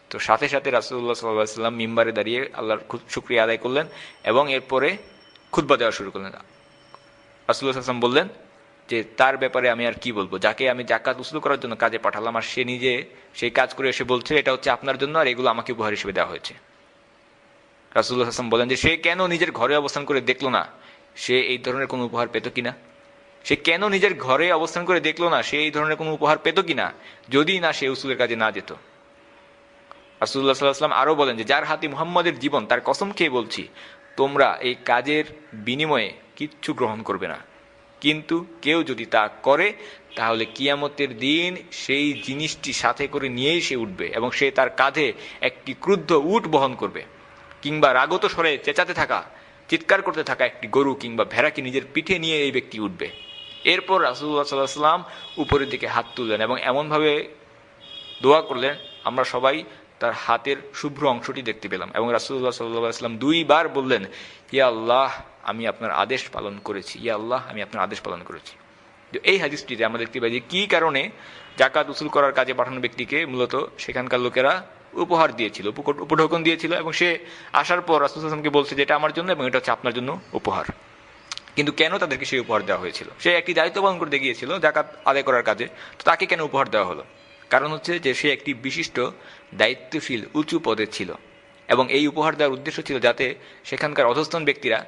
তো সাথে সাথে রাসূলুল্লাহ সাল্লাল্লাহু আলাইহি ওয়াসাল্লাম মিম্বারে দাঁড়িয়ে আল্লাহর শুকরিয়া আদায় করলেন এবং এরপরে খুতবা দেওয়া শুরু করলেন। রাসূলুল্লাহ সাল্লাল্লাহু আলাইহি ওয়াসাল্লাম বললেন যে তার ব্যাপারে আমি আর কি বলবো, যাকে আমি যাকাত উসুল করার জন্য কাজে পাঠালাম আর সে নিজে সেই কাজ করে এসে বলছে এটা হচ্ছে আপনার জন্য আর এগুলো আমাকে উপহার হিসেবে দেওয়া হয়েছে। রাসূলুল্লাহ সাল্লাল্লাহু আলাইহি ওয়াসাল্লাম বলেন যে সে কেন নিজের ঘরে অবস্থান করে দেখলো না সে এই ধরনের কোনো উপহার পেত কিনা, সে কেন নিজের ঘরে অবস্থান করে দেখলো না সে এই ধরনের কোনো উপহার পেত কিনা যদি না সে উসুলের কাজে না যেত। রাসূলুল্লাহ সাল্লাল্লাহু আলাইহি ওয়াসাল্লাম আরো বলেন যে যার হাতে মুহাম্মদের জীবন তার কসম খেয়ে বলছি তোমরা এই কাজের বিনিময়ে কিচ্ছু গ্রহণ করবে না, কিন্তু কেউ যদি তা করে তাহলে কিয়ামতের দিন সেই জিনিসটি সাথে করে নিয়েই সে উঠবে এবং সে তার কাঁধে একটি ক্রুদ্ধ উট বহন করবে, কিংবা রাগত স্বরে চেঁচাতে থাকা চিৎকার করতে থাকা একটি গরু কিংবা ভেড়াকে নিজের পিঠে নিয়ে এই ব্যক্তি উঠবে। এরপর রাসূলুল্লাহ সাল্লাল্লাহু আলাইহি ওয়াসাল্লাম উপরের দিকে হাত তুললেন এবং এমনভাবে দোয়া করলেন আমরা সবাই তার হাতের শুভ্র অংশটি দেখতে পেলাম এবং রাসূলুল্লাহ সাল্লাল্লাহু আলাইহি ওয়াসাল্লাম 2 বার বললেন ইয়া আল্লাহ আমি আপনার আদেশ পালন করেছি, ইয়া আল্লাহ আমি আপনার আদেশ পালন করেছি। তো এই হাদিসটিতে আমরা দেখতে পাই যে কি কারণে যাকাত উসুল করার কাজে পাঠানো ব্যক্তিকে মূলত সেখানকার লোকেরা উপহার দিয়েছিল, উপঢৌকন দিয়েছিল এবং সে আসার পর রাসূলুল্লাহ সাল্লাল্লাহু আলাইহি ওয়াসাল্লামকে বলছে যে এটা আমার জন্য এবং এটা হচ্ছে আপনার জন্য উপহার। কিন্তু কেন তাদেরকে সেই উপহার দেওয়া হয়েছিল? সে একটি দায়িত্ব পালন করতে গিয়েছিল জাকাত আদায় করার কাজে, তো তাকে কেন উপহার দেওয়া হলো? কারণ হচ্ছে যে সে একটি বিশিষ্ট দায়িত্বশীল উঁচু পদে ছিল এবং এই উপহার দেওয়ার উদ্দেশ্য ছিল যাতে সেখানকার অধস্তন ব্যক্তিরা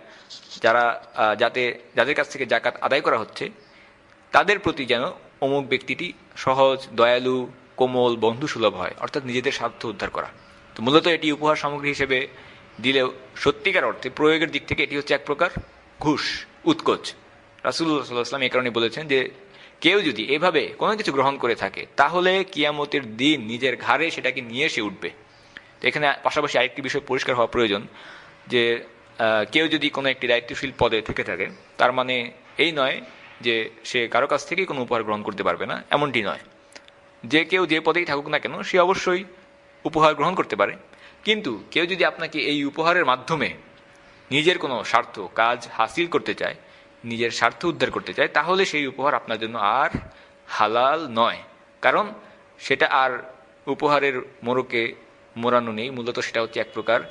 যাদের কাছ থেকে জাকাত আদায় করা হচ্ছে তাদের প্রতি যেন অমুক ব্যক্তিটি সহজ, দয়ালু, কোমল, বন্ধুসুলভ হয়, অর্থাৎ নিজেদের স্বার্থ উদ্ধার করা। তো মূলত এটি উপহার সামগ্রী হিসেবে দিলেও সত্যিকার অর্থে প্রয়োগের দিক থেকে এটি হচ্ছে এক প্রকার ঘুষ, উৎকোচ। রাসূলুল্লাহ সাল্লাল্লাহু আলাইহি ওয়াসাল্লাম এই কারণে বলেছেন যে কেউ যদি এভাবে কোনো কিছু গ্রহণ করে থাকে তাহলে কিয়ামতের দিন নিজের ঘাড়ে সেটাকে নিয়ে এসে উঠবে। তো এখানে পাশাপাশি আরেকটি বিষয় পরিষ্কার হওয়া প্রয়োজন যে কেউ যদি কোনো একটি দায়িত্বশীল পদে থেকে থাকে তার মানে এই নয় যে সে কারো কাছ থেকেই কোনো উপহার গ্রহণ করতে পারবে না, এমনটি নয়। যে কেউ যে পদেই থাকুক না কেন সে অবশ্যই উপহার গ্রহণ করতে পারে, কিন্তু কেউ যদি আপনাকে এই উপহারের মাধ্যমে নিজের কোনো স্বার্থ কাজ হাসিল করতে চায়, নিজের স্বার্থ উদ্ধার করতে চায়, তাহলে সেই উপহার আপনার জন্য আর হালাল নয়, কারণ সেটা আর উপহারের মোড়কে মোড়ানো নেই, মূলত সেটা হচ্ছে এক প্রকার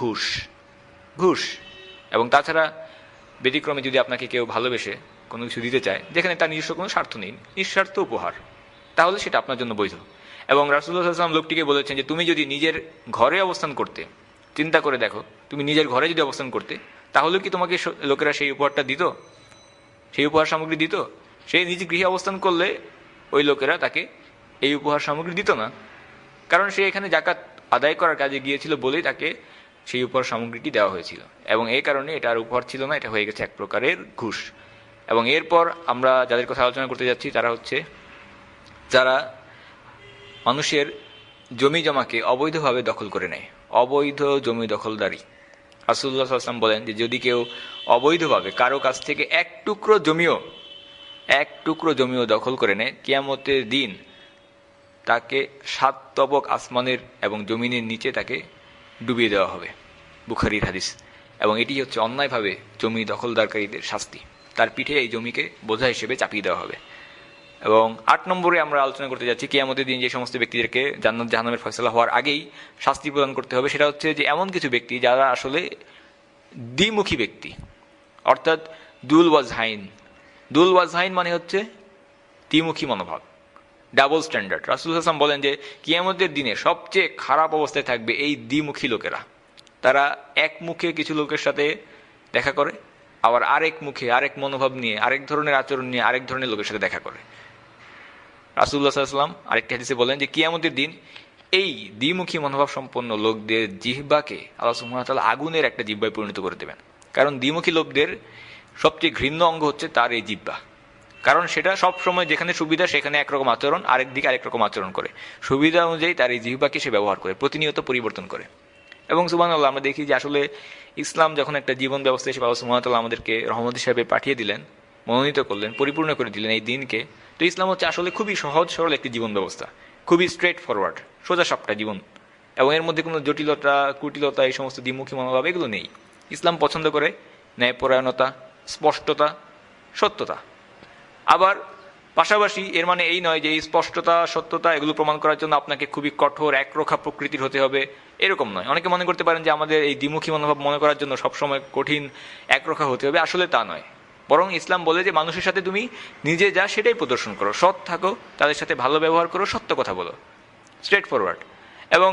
ঘুষ। এবং তাছাড়া ব্যতিক্রমে যদি আপনাকে কেউ ভালোবেসে কোনো কিছু দিতে চায় যেখানে তার নিজস্ব কোনো স্বার্থ নেই, নিঃস্বার্থ উপহার, তাহলে সেটা আপনার জন্য বৈধ। এবং রাসূলুল্লাহ সাল্লাল্লাহু আলাইহি ওয়াসাল্লাম লোকটিকে বলেছেন যে তুমি যদি নিজের ঘরে অবস্থান করতে, চিন্তা করে দেখো তুমি নিজের ঘরে যদি অবস্থান করতে তাহলে কি তোমাকে লোকেরা সেই উপহারটা দিত, সেই উপহার সামগ্রী দিত? সে নিজ গৃহে অবস্থান করলে ওই লোকেরা তাকে এই উপহার সামগ্রী দিত না, কারণ সে এখানে জাকাত আদায় করার কাজে গিয়েছিল বলেই তাকে সেই উপহার সামগ্রীটি দেওয়া হয়েছিল এবং এই কারণে এটা আর উপহার ছিল না, এটা হয়ে গেছে এক প্রকারের ঘুষ। এবং এরপর আমরা যাদের কথা আলোচনা করতে যাচ্ছি তারা হচ্ছে যারা মানুষের জমি জমাকে অবৈধভাবে দখল করে নেয়, অবৈধ জমি দখলদারি। রাসূলুল্লাহ সাল্লাল্লাহু আলাইহি ওয়াসাল্লাম বলেন যে যদি কেউ অবৈধভাবে কারো কাছ থেকে এক টুকরো জমিও দখল করে নেয়, কিয়ামতের দিন তাকে 7 তবক আসমানের এবং জমিনের নিচে তাকে ডুবিয়ে দেওয়া হবে। বুখারীর হাদিস। এবং এটি হচ্ছে অন্যায়ভাবে জমি দখলদারকারীদের শাস্তি, তার পিঠে এই জমিকে বোঝা হিসেবে চাপিয়ে দেওয়া হবে। এবং 8 নম্বরে আমরা আলোচনা করতে যাচ্ছি কিয়ামতের দিন যে সমস্ত ব্যক্তিদেরকে জান্নাত জাহান্নামের ফয়সালা হওয়ার আগেই শাস্তি প্রদান করতে হবে, সেটা হচ্ছে যে এমন কিছু ব্যক্তি যারা আসলে দ্বিমুখী ব্যক্তি, অর্থাৎ দুল ওয়াজহাইন মানে হচ্ছে দ্বিমুখী মনোভাব, ডাবল স্ট্যান্ডার্ড। রাসূলুল্লাহ সাল্লাল্লাহু আলাইহি ওয়াসাল্লাম বলেন যে কিয়ামতের দিনে সবচেয়ে খারাপ অবস্থায় থাকবে এই দ্বিমুখী লোকেরা। তারা এক মুখে কিছু লোকের সাথে দেখা করে, আবার আরেক মুখে আরেক মনোভাব নিয়ে আরেক ধরনের আচরণ নিয়ে আরেক ধরনের লোকের সাথে দেখা করে। রাসূলুল্লাহ সাল্লাল্লাহু আলাইহি ওয়াসাল্লাম আরেকটি হাদিসে বলেন যে কিয়ামতের দিন এই দ্বিমুখী মনোভাব সম্পন্ন লোকদের জিহ্বাকে আল্লাহ সুবহানাহু ওয়া তাআলা আগুনের একটা জিহ্বায় পরিণত করে দেবেন, কারণ দ্বিমুখী লোকদের সবচেয়ে ঘৃণ্য অঙ্গ হচ্ছে তার এই জিহ্বা, কারণ সেটা সব সময় যেখানে সুবিধা সেখানে একরকম আচরণ, আরেক দিকে আরেক রকম আচরণ করে, সুবিধা অনুযায়ী তার এই জিহ্বাকে সে ব্যবহার করে, প্রতিনিয়ত পরিবর্তন করে। এবং সুবহানাল্লাহ আমরা দেখি যে আসলে ইসলাম যখন একটা জীবন ব্যবস্থা হিসেবে আল্লাহ সুবহানাহু ওয়া তাআলা আমাদেরকে রহমত হিসেবে পাঠিয়ে দিলেন, মনোনীত করলেন, পরিপূর্ণ করে দিলেন এই দিনকে, তো ইসলাম হচ্ছে আসলে খুবই সহজ সরল একটি জীবন ব্যবস্থা, খুবই স্ট্রেট ফরওয়ার্ড, সোজা সাপটা জীবন, এবং এর মধ্যে কোনো জটিলতা কুটিলতা এই সমস্ত দ্বিমুখী মনোভাব এগুলো নেই। ইসলাম পছন্দ করে ন্যায়পরায়ণতা, স্পষ্টতা, সত্যতা। আবার পাশাপাশি এর মানে এই নয় যে এই স্পষ্টতা, সত্যতা এগুলো প্রমাণ করার জন্য আপনাকে খুবই কঠোর একরোখা প্রকৃতির হতে হবে, এরকম নয়। অনেকে মনে করতে পারেন যে আমাদের এই দ্বিমুখী মনোভাব মনে করার জন্য সবসময় কঠিন একরোখা হতে হবে, আসলে তা নয়। বরং ইসলাম বলে যে মানুষের সাথে তুমি নিজে যা সেটাই প্রদর্শন করো, সৎ থাকো, তাদের সাথে ভালো ব্যবহার করো, সত্য কথা বলো, স্ট্রেট ফরওয়ার্ড। এবং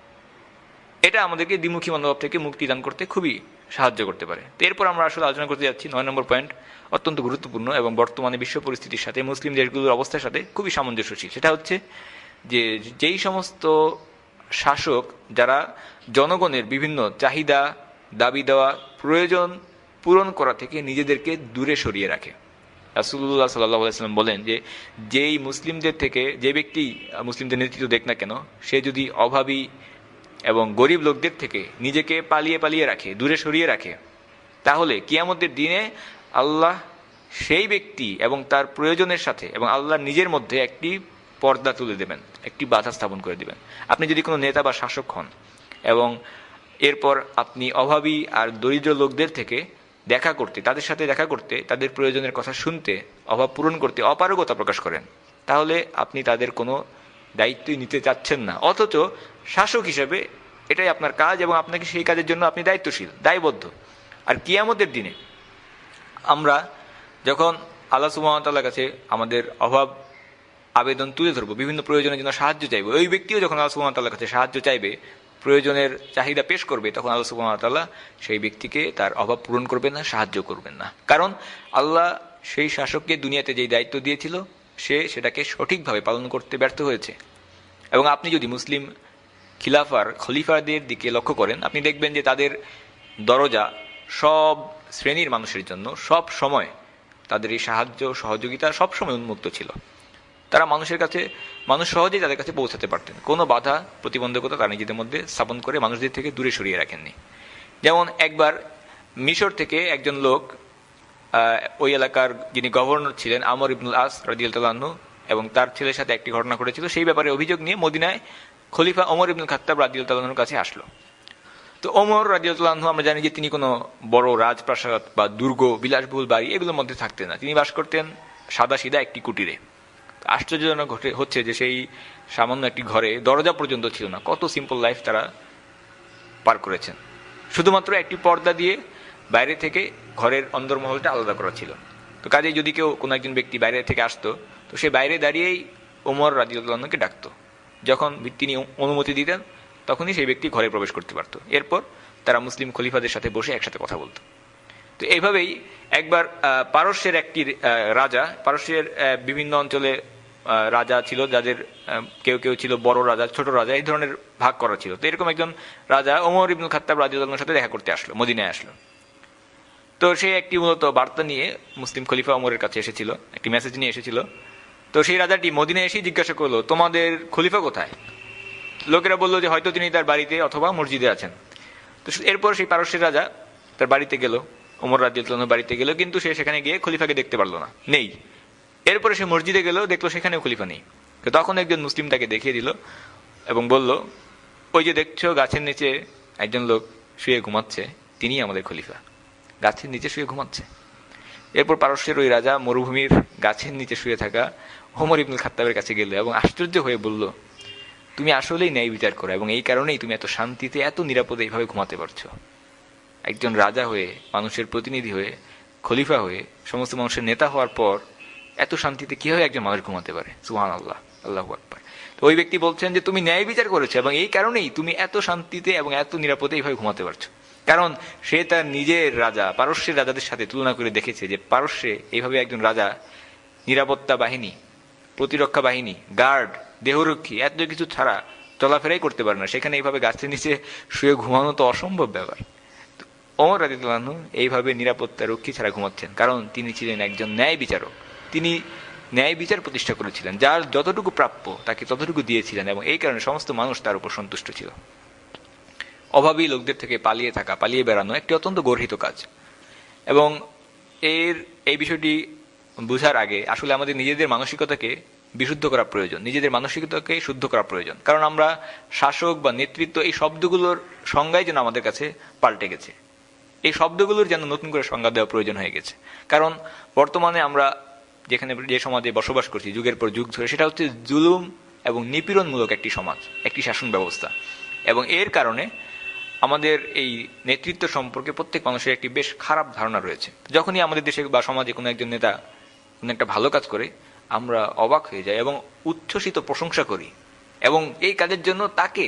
এটা আমাদেরকে দ্বিমুখী মনোভাব থেকে মুক্তি দান করতে খুবই সাহায্য করতে পারে। তো এরপর আমরা আসলে আলোচনা করতে যাচ্ছি 9 নম্বর পয়েন্ট, অত্যন্ত গুরুত্বপূর্ণ এবং বর্তমানে বিশ্ব পরিস্থিতির সাথে, মুসলিম দেশগুলোর অবস্থার সাথে খুবই সামঞ্জস্যশীল। সেটা হচ্ছে যে যেই সমস্ত শাসক যারা জনগণের বিভিন্ন চাহিদা, দাবি দেওয়া, প্রয়োজন পূরণ করা থেকে নিজেদেরকে দূরে সরিয়ে রাখে। রাসূলুল্লাহ সাল্লাল্লাহু আলাইহি ওয়াসাল্লাম বলেন যে যেই মুসলিমদের থেকে, যে ব্যক্তি মুসলিমদের নেতৃত্ব দেখ না কেন, সে যদি অভাবী এবং গরিব লোকদের থেকে নিজেকে পালিয়ে রাখে, দূরে সরিয়ে রাখে, তাহলে কিয়ামতের দিনে আল্লাহ সেই ব্যক্তি এবং তার প্রয়োজনের সাথে এবং আল্লাহ নিজের মধ্যে একটি পর্দা তুলে দেবেন, একটি বাধা স্থাপন করে দেবেন। আপনি যদি কোনো নেতা বা শাসক হন এবং এরপর আপনি অভাবী আর দরিদ্র লোকদের থেকে তাদের সাথে দেখা করতে, তাদের প্রয়োজনের কথা শুনতে, অভাব পূরণ করতে অপারগতা প্রকাশ করেন, তাহলে আপনি তাদের কোনো দায়িত্বই নিতে চাচ্ছেন না, অথচ শাসক হিসেবে এটাই আপনার কাজ এবং আপনাকে সেই কাজের জন্য আপনি দায়িত্বশীল, দায়বদ্ধ। আর কিয়ামতের দিনে আমরা যখন আল্লাহ সুবহানাহু ওয়া তাআলার কাছে আমাদের অভাব আবেদন তুলে ধরবো, বিভিন্ন প্রয়োজনের জন্য সাহায্য চাইবো, ওই ব্যক্তিও যখন আল্লাহ সুবহানাহু ওয়া তাআলার কাছে সাহায্য চাইবে, প্রয়োজনের চাহিদা পেশ করবে, তখন আল্লাহ সুবহানাহু ওয়া তাআলা সেই ব্যক্তিকে তার অভাব পূরণ করবেন না, সাহায্য করবেন না। কারণ আল্লাহ সেই শাসককে দুনিয়াতে যেই দায়িত্ব দিয়েছিল সে সেটাকে সঠিকভাবে পালন করতে ব্যর্থ হয়েছে। এবং আপনি যদি মুসলিম খলিফাদের দিকে লক্ষ্য করেন, আপনি দেখবেন যে তাদের দরজা সব শ্রেণীর মানুষের জন্য সব সময়, তাদের এই সাহায্য সহযোগিতা সব সময় উন্মুক্ত ছিল। তারা মানুষ সহজেই তাদের কাছে পৌঁছাতে পারতেন, কোনো বাধা প্রতিবন্ধকতা তারা নিজেদের মধ্যে স্থাপন করে মানুষদের থেকে দূরে সরিয়ে রাখেননি। যেমন একবার মিশর থেকে একজন লোক, ওই এলাকার যিনি গভর্নর ছিলেন আমর ইবনুল আস রাদিয়াল্লাহু আনহু, এবং তার ছেলের সাথে একটি ঘটনা ঘটেছিল, সেই ব্যাপারে অভিযোগ নিয়ে মদিনায় খলিফা ওমর ইবনুল খাত্তাব রাদিয়াল্লাহু আনহুর কাছে আসলো। তো ওমর রাদিয়াল্লাহু আনহু, আমরা জানি যে তিনি কোনো বড় রাজপ্রাসাদ বা দুর্গ, বিলাসবহুল বাড়ি এগুলোর মধ্যে থাকতেন না, তিনি বাস করতেন সাদাসিধা একটি কুটিরে। আশ্চর্যজনক হচ্ছে যে সেই সামান্য একটি ঘরে দরজা পর্যন্ত ছিল না, কত সিম্পল লাইফ তারা পার করেছেন। শুধুমাত্র একটি পর্দা দিয়ে বাইরে থেকে ঘরের অন্দরমহলটা আলাদা করা ছিল। তো কাজেই যদি কেউ কোনো একজন ব্যক্তি বাইরে থেকে আসতো, তো সে বাইরে দাঁড়িয়েই ওমর রাদিয়াল্লাহু আনহুকে ডাকতো, যখন তিনি অনুমতি দিতেন তখনই সেই ব্যক্তি ঘরে প্রবেশ করতে পারত। এরপর তারা মুসলিম খলিফাদের সাথে বসে একসাথে কথা বলতো। তো এইভাবেই একবার পারস্যের একটি রাজা, পারস্যের বিভিন্ন অঞ্চলে রাজা ছিল, যাদের কেউ কেউ ছিল বড় রাজা, ছোট রাজা, এই ধরনের ভাগ করা ছিল। তো এরকম একজন রাজা ওমর ইবনুল খাত্তাব রাদিয়াল্লাহু আনহুর সাথে দেখা করতে আসলো, মদিনায় আসলো। তো সে একটি মূলত বার্তা নিয়ে মুসলিম খলিফা ওমরের কাছে এসেছিল, একটি মেসেজ নিয়ে এসেছিল। তো সেই রাজাটি মদিনায় এসেই জিজ্ঞাসা করলো, তোমাদের খলিফা কোথায়? লোকেরা বললো যে হয়তো তিনি তার বাড়িতে অথবা মসজিদে আছেন। তো এরপর সেই পারস্যের রাজা তার বাড়িতে গেল, ওমর রাদিয়াল্লাহু আনহুর বাড়িতে গেল, কিন্তু সে সেখানে গিয়ে খলিফাকে দেখতে পারলো না, নেই। এরপরে সে মসজিদে গেল, দেখলো সেখানেও খলিফা নেই। তো তখন একজন মুসলিম তাকে দেখিয়ে দিল এবং বলল, ওই যে দেখছো গাছের নিচে একজন লোক শুয়ে ঘুমাচ্ছে, তিনিই আমাদের খলিফা, গাছের নিচে শুয়ে ঘুমাচ্ছে। এরপর পারস্যের ওই রাজা মরুভূমির গাছের নিচে শুয়ে থাকা ওমর ইবনুল খাত্তাবের কাছে গেল এবং আশ্চর্য হয়ে বলল, তুমি আসলেই ন্যায় বিচার করো এবং এই কারণেই তুমি এত শান্তিতে, এত নিরাপদে এইভাবে ঘুমাতে পারছো। একজন রাজা হয়ে, মানুষের প্রতিনিধি হয়ে, খলিফা হয়ে, সমস্ত মানুষের নেতা হওয়ার পর এত শান্তিতে কিভাবে একজন মানুষ ঘুমাতে পারে? সুবহানাল্লাহ, আল্লাহু আকবার। তো ওই ব্যক্তি বলছেন যে তুমি ন্যায় বিচার করেছো এবং এই কারণেই তুমি এত শান্তিতে এবং এত নিরাপদে এইভাবে ঘুমাতে পারছো। কারণ সে তার নিজের রাজা, পারস্যের রাজাদের সাথে তুলনা করে দেখেছে যে পারস্যে এইভাবে একজন রাজা নিরাপত্তা বাহিনী, প্রতিরক্ষা বাহিনী, গার্ড, দেহরক্ষী এত কিছু ছাড়া চলাফেরাই করতে পারে না, সেখানে এইভাবে গাছের নিচে শুয়ে ঘুমানো তো অসম্ভব ব্যাপার। ওমর রাদিয়াল্লাহু আনহু এইভাবে নিরাপত্তা রক্ষী ছাড়া ঘুমাচ্ছেন, কারণ তিনি ছিলেন একজন ন্যায় বিচারক। তিনি ন্যায় বিচার প্রতিষ্ঠা করেছিলেন, যার যতটুকু প্রাপ্য তাকে ততটুকু দিয়েছিলেন এবং এই কারণে সমস্ত মানুষ তার উপর সন্তুষ্ট ছিল। অভাবী লোকদের থেকে পালিয়ে বেড়ানো একটি অত্যন্ত গর্হিত কাজ, এবং এই বিষয়টি বোঝার আগে আসলে আমাদের নিজেদের মানসিকতাকে বিশুদ্ধ করা প্রয়োজন, নিজেদের মানসিকতাকে শুদ্ধ করা প্রয়োজন। কারণ আমরা শাসক বা নেতৃত্ব, এই শব্দগুলোর সংজ্ঞাই যেন আমাদের কাছে পাল্টে গেছে, এই শব্দগুলোর যেন নতুন করে সংজ্ঞা দেওয়া প্রয়োজন হয়ে গেছে। কারণ বর্তমানে আমরা যেখানে যে সমাজে বসবাস করছি যুগের পর যুগ ধরে, সেটা হচ্ছে জুলুম এবং নিপীড়নমূলক একটি সমাজ, একটি শাসন ব্যবস্থা। এবং এর কারণে আমাদের এই নেতৃত্ব সম্পর্কে প্রত্যেক মানুষের একটি বেশ খারাপ ধারণা রয়েছে। যখনই আমাদের দেশে বা সমাজে কোনো একজন নেতা কোনো একটা ভালো কাজ করে, আমরা অবাক হয়ে যাই এবং উচ্ছ্বসিত প্রশংসা করি এবং এই কাজের জন্য তাকে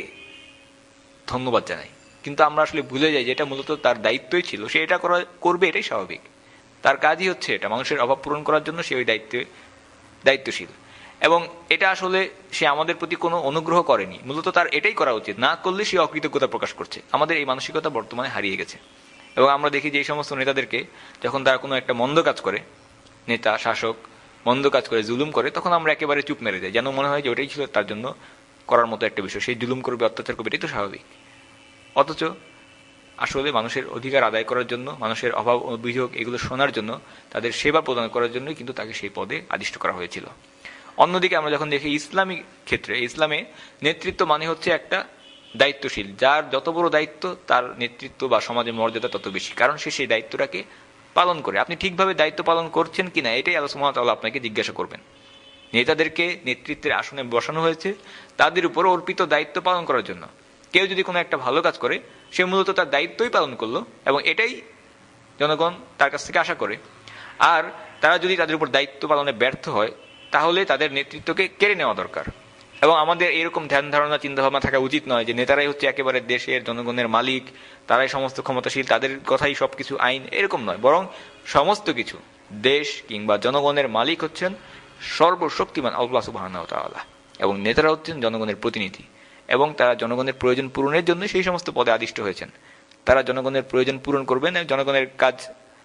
ধন্যবাদ জানাই। কিন্তু আমরা আসলে ভুলে যাই যে এটা মূলত তার দায়িত্বই ছিল, সে এটা করবে, এটাই স্বাভাবিক। তার কাজই হচ্ছে এটা, মানুষের অভাব পূরণ করার জন্য সে ওই দায়িত্বশীল। এবং এটা আসলে সে আমাদের প্রতি কোনো অনুগ্রহ করেনি, মূলত তার এটাই করা উচিত, না করলে সে অকৃতজ্ঞতা প্রকাশ করছে। আমাদের এই মানসিকতা বর্তমানে হারিয়ে গেছে। এবং আমরা দেখি যে এই সমস্ত নেতাদেরকে যখন তারা কোনো একটা মন্দ কাজ করে, নেতা শাসক মন্দ কাজ করে, জুলুম করে, তখন আমরা একেবারে চুপ মেরে যাই, যেন মনে হয় যে ওটাই ছিল তার জন্য করার মতো একটা বিষয়, সেই জুলুম করবে, অত্যাচার করবে, এটাই তো স্বাভাবিক। অথচ আসলে মানুষের অধিকার আদায় করার জন্য, মানুষের অভাব অভিযোগ এগুলো শোনার জন্য, তাদের সেবা প্রদান করার জন্যই কিন্তু তাকে সেই পদে আদিষ্ট করা হয়েছিল। অন্যদিকে আমরা যখন দেখি ইসলামিক ক্ষেত্রে, ইসলামে নেতৃত্ব মানে হচ্ছে একটা দায়িত্বশীল, যার যত বড় দায়িত্ব তার নেতৃত্ব বা সমাজের মর্যাদা তত বেশি, কারণ সে সেই দায়িত্বটাকে পালন করে। আপনি ঠিকভাবে দায়িত্ব পালন করছেন কিনা, এটাই আল্লাহ সুবহানাহু ওয়া তাআলা আপনাকে জিজ্ঞাসা করবেন। নেতাদেরকে নেতৃত্বের আসনে বসানো হয়েছে তাদের উপর অর্পিত দায়িত্ব পালন করার জন্য। কেউ যদি কোনো একটা ভালো কাজ করে, সে মূলত তার দায়িত্বই পালন করলো এবং এটাই জনগণ তার কাছ থেকে আশা করে। আর তারা যদি তাদের উপর দায়িত্ব পালনে ব্যর্থ হয়, তাহলে তাদের নেতৃত্বকে কেড়ে নেওয়া দরকার। এবং আমাদের এরকম ধ্যান ধারণা চিন্তাভাবনা থাকা উচিত নয় যে নেতারাই হচ্ছে একেবারে দেশের জনগণের মালিক, তারাই সমস্ত ক্ষমতাশীল, তাদের কথাই সবকিছু আইন, এরকম নয়। বরং সমস্ত কিছু দেশ কিংবা জনগণের মালিক হচ্ছেন সর্বশক্তিমান আল্লাহ সুবহানাহু ওয়া তাআলা, এবং নেতারা হচ্ছেন জনগণের প্রতিনিধি, এবং তারা জনগণের প্রয়োজন পূরণের জন্য সেই সমস্ত পদে আদিষ্ট হয়েছেন। তারা জনগণের প্রয়োজন পূরণ করবেন, জনগণের কাজ।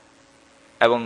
এবং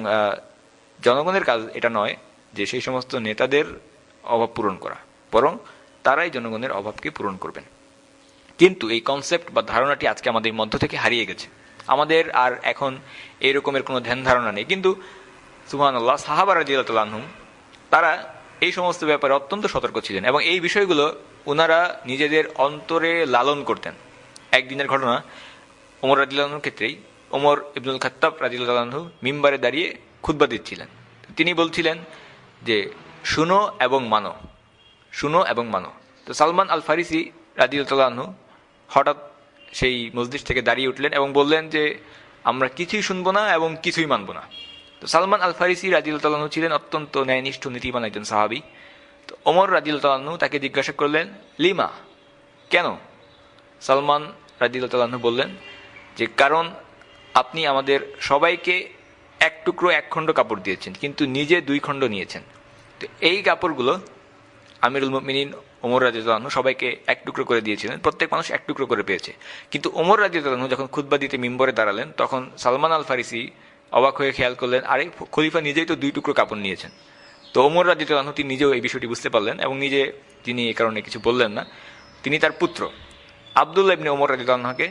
জনগণের কাজ এটা নয় যে সেই সমস্ত নেতাদের অভাব পূরণ করা, বরং তারাই জনগণের অভাবকে পূরণ করবেন। কিন্তু এই কনসেপ্ট বা ধারণাটি আজকে আমাদের মধ্য থেকে হারিয়ে গেছে। আমাদের আর এখন এই রকমের কোনো ধ্যান ধারণা নেই। কিন্তু সুবহানাল্লাহ, সাহাবা রাদিয়াল্লাহু আনহুম তারা এই সমস্ত ব্যাপারে অত্যন্ত সতর্ক ছিলেন এবং এই বিষয়গুলো ওনারা নিজেদের অন্তরে লালন করতেন। একদিনের ঘটনা, ওমর রাদিয়াল্লাহু আনহুর ক্ষেত্রেই। ওমর ইবনুল খাত্তাব রাদিয়াল্লাহু আনহু মিম্বারে দাঁড়িয়ে খুতবা দিচ্ছিলেন। তিনি বলছিলেন যে শুনো এবং মানো, শুনো এবং মানো। তো সালমান আল ফারিসি রাদিয়াল্লাহু আনহু হঠাৎ সেই মসজিদ থেকে দাঁড়িয়ে উঠলেন এবং বললেন যে আমরা কিছুই শুনবো না এবং কিছুই মানবো না। তো সালমান আল ফারিসি রাদিয়াল্লাহু আনহু ছিলেন অত্যন্ত ন্যায়নিষ্ঠ নীতিবান একজন সাহাবী। তো ওমর রাদিয়াল্লাহু আনহু তাকে জিজ্ঞাসা করলেন, লিমা, কেন? সালমান রাদিয়াল্লাহু আনহু বললেন যে কারণ আপনি আমাদের সবাইকে এক টুকরো এক খণ্ড কাপড় দিয়েছেন, কিন্তু নিজে 2 খণ্ড নিয়েছেন। তো এই কাপড়গুলো আমিরুল মুমিনিন ওমর রাদিয়াল্লাহু আনহু সবাইকে এক টুকরো করে দিয়েছিলেন, প্রত্যেক মানুষ এক টুকরো করে পেয়েছে। কিন্তু ওমর রাদিয়াল্লাহু আনহু যখন খুতবা দিতে মিম্বরে দাঁড়ালেন, তখন সালমান আল ফারিসি অবাক হয়ে খেয়াল করলেন, আরে খলিফা নিজেই তো 2 টুকরো কাপড় নিয়েছেন। তো ওমর রাদিয়াল্লাহু আনহু তিনি নিজেও এই বিষয়টি বুঝতে পারলেন এবং নিজে তিনি এই কারণে কিছু বললেন না। তিনি তার পুত্র আব্দুল্লাহ ইবনে ওমর রাদিয়াল্লাহু আনহুকে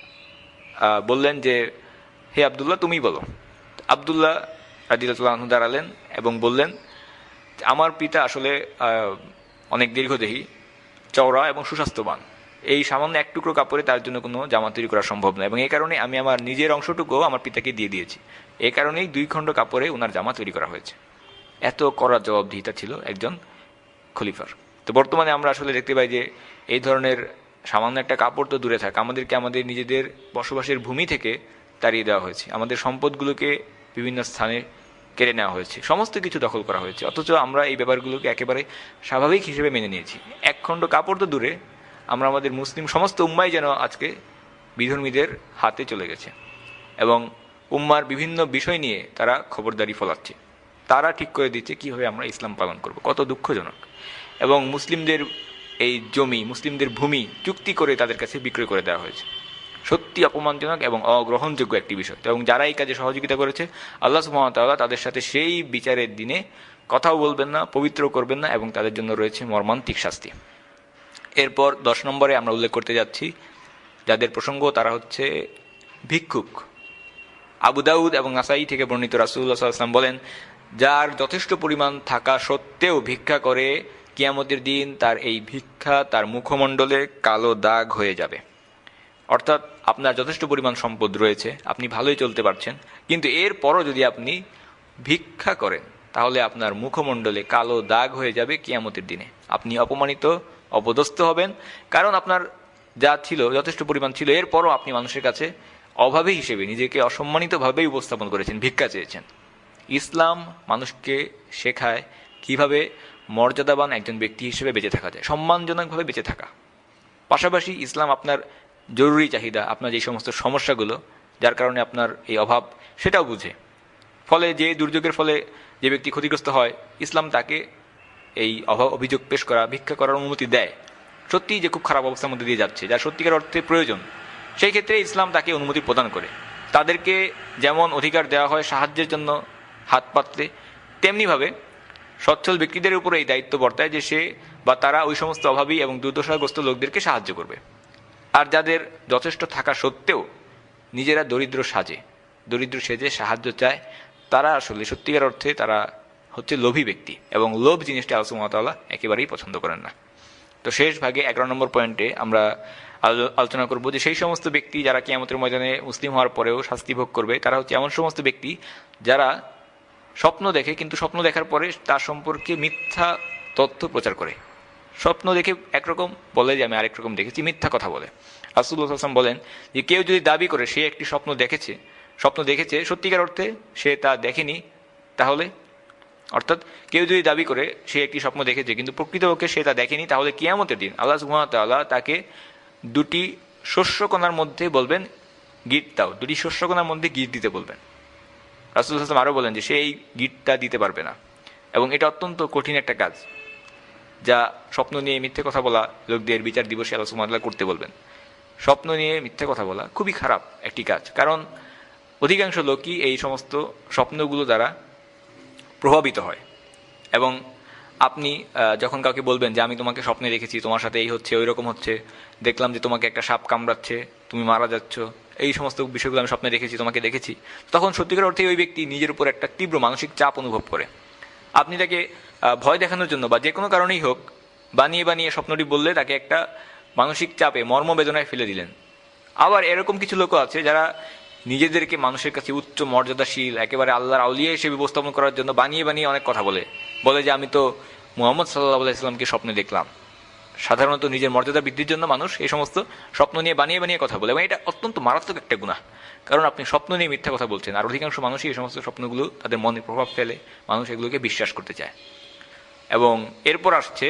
বললেন যে হে আব্দুল্লাহ, তুমি বলো। আব্দুল্লাহ রাদিয়াল্লাহু আনহু দাঁড়ালেন এবং বললেন, আমার পিতা আসলে অনেক দীর্ঘদেহী, চওড়া এবং সুস্বাস্থ্যবান। এই সামান্য এক টুকরো কাপড়ে তার জন্য কোনো জামা তৈরি করা সম্ভব নয়, এবং এই কারণে আমি আমার নিজের অংশটুকুও আমার পিতাকে দিয়ে দিয়েছি। এই কারণেই 2 খণ্ড কাপড়ে ওনার জামা তৈরি করা হয়েছে। এত কড়া জবাবদিহিতা ছিল একজন খলিফার। তো বর্তমানে আমরা আসলে দেখতে পাই যে এই ধরনের সামান্য একটা কাপড় তো দূরে থাক, আমাদেরকে আমাদের নিজেদের বসবাসের ভূমি থেকে তাড়িয়ে দেওয়া হয়েছে, আমাদের সম্পদগুলোকে বিভিন্ন স্থানে কেড়ে নেওয়া হয়েছে, সমস্ত কিছু দখল করা হয়েছে। অথচ আমরা এই ব্যাপারগুলোকে একেবারে স্বাভাবিক হিসেবে মেনে নিয়েছি। এক খণ্ড কাপড় তো দূরে, আমরা আমাদের মুসলিম সমস্ত উম্মাই যেন আজকে বিধর্মীদের হাতে চলে গেছে এবং উম্মার বিভিন্ন বিষয় নিয়ে তারা খবরদারি ফলাচ্ছে। তারা ঠিক করে দিচ্ছে কীভাবে আমরা ইসলাম পালন করব। কত দুঃখজনক। এবং মুসলিমদের এই জমি, মুসলিমদের ভূমি চুক্তি করে তাদের কাছে বিক্রয় করে দেওয়া হয়েছে। সত্যি অপমানজনক এবং অগ্রহণযোগ্য একটি বিষয়। এবং যারা এই কাজে সহযোগিতা করেছে, আল্লাহ সুবহানাহু ওয়া তাআলা তাদের সাথে সেই বিচারের দিনে কথাও বলবেন না, পবিত্র করবেন না, এবং তাদের জন্য রয়েছে মর্মান্তিক শাস্তি। এরপর 10 নম্বরে আমরা উল্লেখ করতে যাচ্ছি যাদের প্রসঙ্গ, তারা হচ্ছে ভিক্ষুক। আবু দাউদ এবং নাসাই থেকে বর্ণিত, রাসূলুল্লাহ সাল্লাল্লাহু আলাইহি ওয়াসাল্লাম বলেন, যার যথেষ্ট পরিমাণ থাকা সত্ত্বেও ভিক্ষা করে, কিয়ামতের দিন তার এই ভিক্ষা তার মুখমণ্ডলে কালো দাগ হয়ে যাবে। অর্থাৎ আপনার যথেষ্ট পরিমাণ সম্পদ রয়েছে, আপনি ভালোই চলতে পারছেন, কিন্তু এরপরও যদি আপনি ভিক্ষা করেন, তাহলে আপনার মুখমণ্ডলে কালো দাগ হয়ে যাবে কিয়ামতের দিনে। আপনি অপমানিত, অপদস্থ হবেন, কারণ আপনার যা ছিল যথেষ্ট পরিমাণ ছিল, এরপরও আপনি মানুষের কাছে অভাবী হিসেবে নিজেকে অসম্মানিতভাবেই উপস্থাপন করেছেন, ভিক্ষা চেয়েছেন। ইসলাম মানুষকে শেখায় কিভাবে মর্যাদাবান একজন ব্যক্তি হিসেবে বেঁচে থাকা যায়, সম্মানজনকভাবে বেঁচে থাকা। পাশাপাশি ইসলাম আপনার জরুরি চাহিদা, আপনার যে সমস্ত সমস্যাগুলো যার কারণে আপনার এই অভাব, সেটাও বুঝে। ফলে যে দুর্যোগের ফলে যে ব্যক্তি ক্ষতিগ্রস্ত হয়, ইসলাম তাকে এই অভাব অভিযোগ পেশ করা, ভিক্ষা করার অনুমতি দেয়। সত্যিই যে খুব খারাপ অবস্থার মধ্যে দিয়ে যাচ্ছে, যার সত্যিকার অর্থে প্রয়োজন, সেই ক্ষেত্রে ইসলাম তাকে অনুমতি প্রদান করে। তাদেরকে যেমন অধিকার দেওয়া হয় সাহায্যের জন্য হাত পাততে, তেমনিভাবে সচ্ছল ব্যক্তিদের উপরে এই দায়িত্ব বর্তায় যে সে বা তারা ওই সমস্ত অভাবী এবং দুর্দশাগ্রস্ত লোকদেরকে সাহায্য করবে। আর যাদের যথেষ্ট থাকা সত্ত্বেও নিজেরা দরিদ্র সেজে সাহায্য চায়, তারা আসলে সত্যিকার অর্থে তারা হচ্ছে লোভী ব্যক্তি, এবং লোভ জিনিসটা আল্লাহ সুবহানাহু ওয়া তাআলা একেবারেই পছন্দ করেন না। তো শেষ ভাগে 11 নম্বর পয়েন্টে আমরা আলোচনা করব যে সেই সমস্ত ব্যক্তি যারা কিয়ামতের ময়দানে মুসলিম হওয়ার পরেও শাস্তি ভোগ করবে, তারা হচ্ছে এমন সমস্ত ব্যক্তি যারা স্বপ্ন দেখে, কিন্তু স্বপ্ন দেখার পরে তার সম্পর্কে মিথ্যা তথ্য প্রচার করে। স্বপ্ন দেখে একরকম বলে যে আমি আরেক রকম দেখেছি, মিথ্যা কথা বলে। রাসূলুল্লাহ সাল্লাল্লাহু আলাইহি ওয়াসাল্লাম বলেন যে কেউ যদি দাবি করে সে একটি স্বপ্ন দেখেছে, সত্যিকার অর্থে সে তা দেখেনি, তাহলে অর্থাৎ কেউ যদি দাবি করে সে একটি স্বপ্ন দেখেছে কিন্তু প্রকৃতপক্ষে সে তা দেখেনি, তাহলে কিয়ামতের দিন আল্লাহ সুবহানাহু ওয়া তাআলা তাকে দুটি শস্যকণার মধ্যে বলবেন গিট দাও, দুটি শস্যকণার মধ্যে গিট দিতে বলবেন। রাসূলুল্লাহ সাল্লাল্লাহু আলাইহি ওয়াসাল্লাম আরও বলেন যে সে এই গিটটা দিতে পারবে না, এবং এটা অত্যন্ত কঠিন একটা কাজ, যা স্বপ্ন নিয়ে মিথ্যে কথা বলা লোকদের বিচার দিবসে আল্লাহ সুবহানাহু ওয়া তাআলা করতে বলবেন। স্বপ্ন নিয়ে মিথ্যে কথা বলা খুবই খারাপ একটি কাজ, কারণ অধিকাংশ লোকই এই সমস্ত স্বপ্নগুলো দ্বারা প্রভাবিত হয়। এবং আপনি যখন কাউকে বলবেন যে আমি তোমাকে স্বপ্নে দেখেছি, তোমার সাথে এই হচ্ছে, ওই রকম হচ্ছে, দেখলাম যে তোমাকে একটা সাপ কামড়াচ্ছে, তুমি মারা যাচ্ছ, এই সমস্ত বিষয়গুলো আমি স্বপ্নে দেখেছি, তোমাকে দেখেছি, তখন সত্যিকার অর্থে ওই ব্যক্তি নিজের উপর একটা তীব্র মানসিক চাপ অনুভব করে। আপনি তাকে ভয় দেখানোর জন্য বা যে কোনো কারণেই হোক বানিয়ে স্বপ্নটি বললে তাকে একটা মানসিক চাপে, মর্মবেদনায় ফেলে দিলেন। আবার এরকম কিছু লোক আছে যারা নিজেদেরকে মানুষের কাছে উচ্চ মর্যাদাশীল, একেবারে আল্লাহর আউলিয়া হিসেবে উপস্থাপন করার জন্য বানিয়ে অনেক কথা বলে যে আমি তো মুহাম্মদ সাল্লাল্লাহু আলাইহি ওয়াসাল্লামকে স্বপ্নে দেখলাম। সাধারণত নিজের মর্যাদা বৃদ্ধির জন্য মানুষ এই সমস্ত স্বপ্ন নিয়ে বানিয়ে কথা বলে, এবং এটা অত্যন্ত মারাত্মক একটা গুনাহ, কারণ আপনি স্বপ্ন নিয়ে মিথ্যা কথা বলছেন। আর অধিকাংশ মানুষই এই সমস্ত স্বপ্নগুলো তাদের মনে প্রভাব ফেলে, মানুষ এগুলোকে বিশ্বাস করতে চায়। এবং এরপর আসছে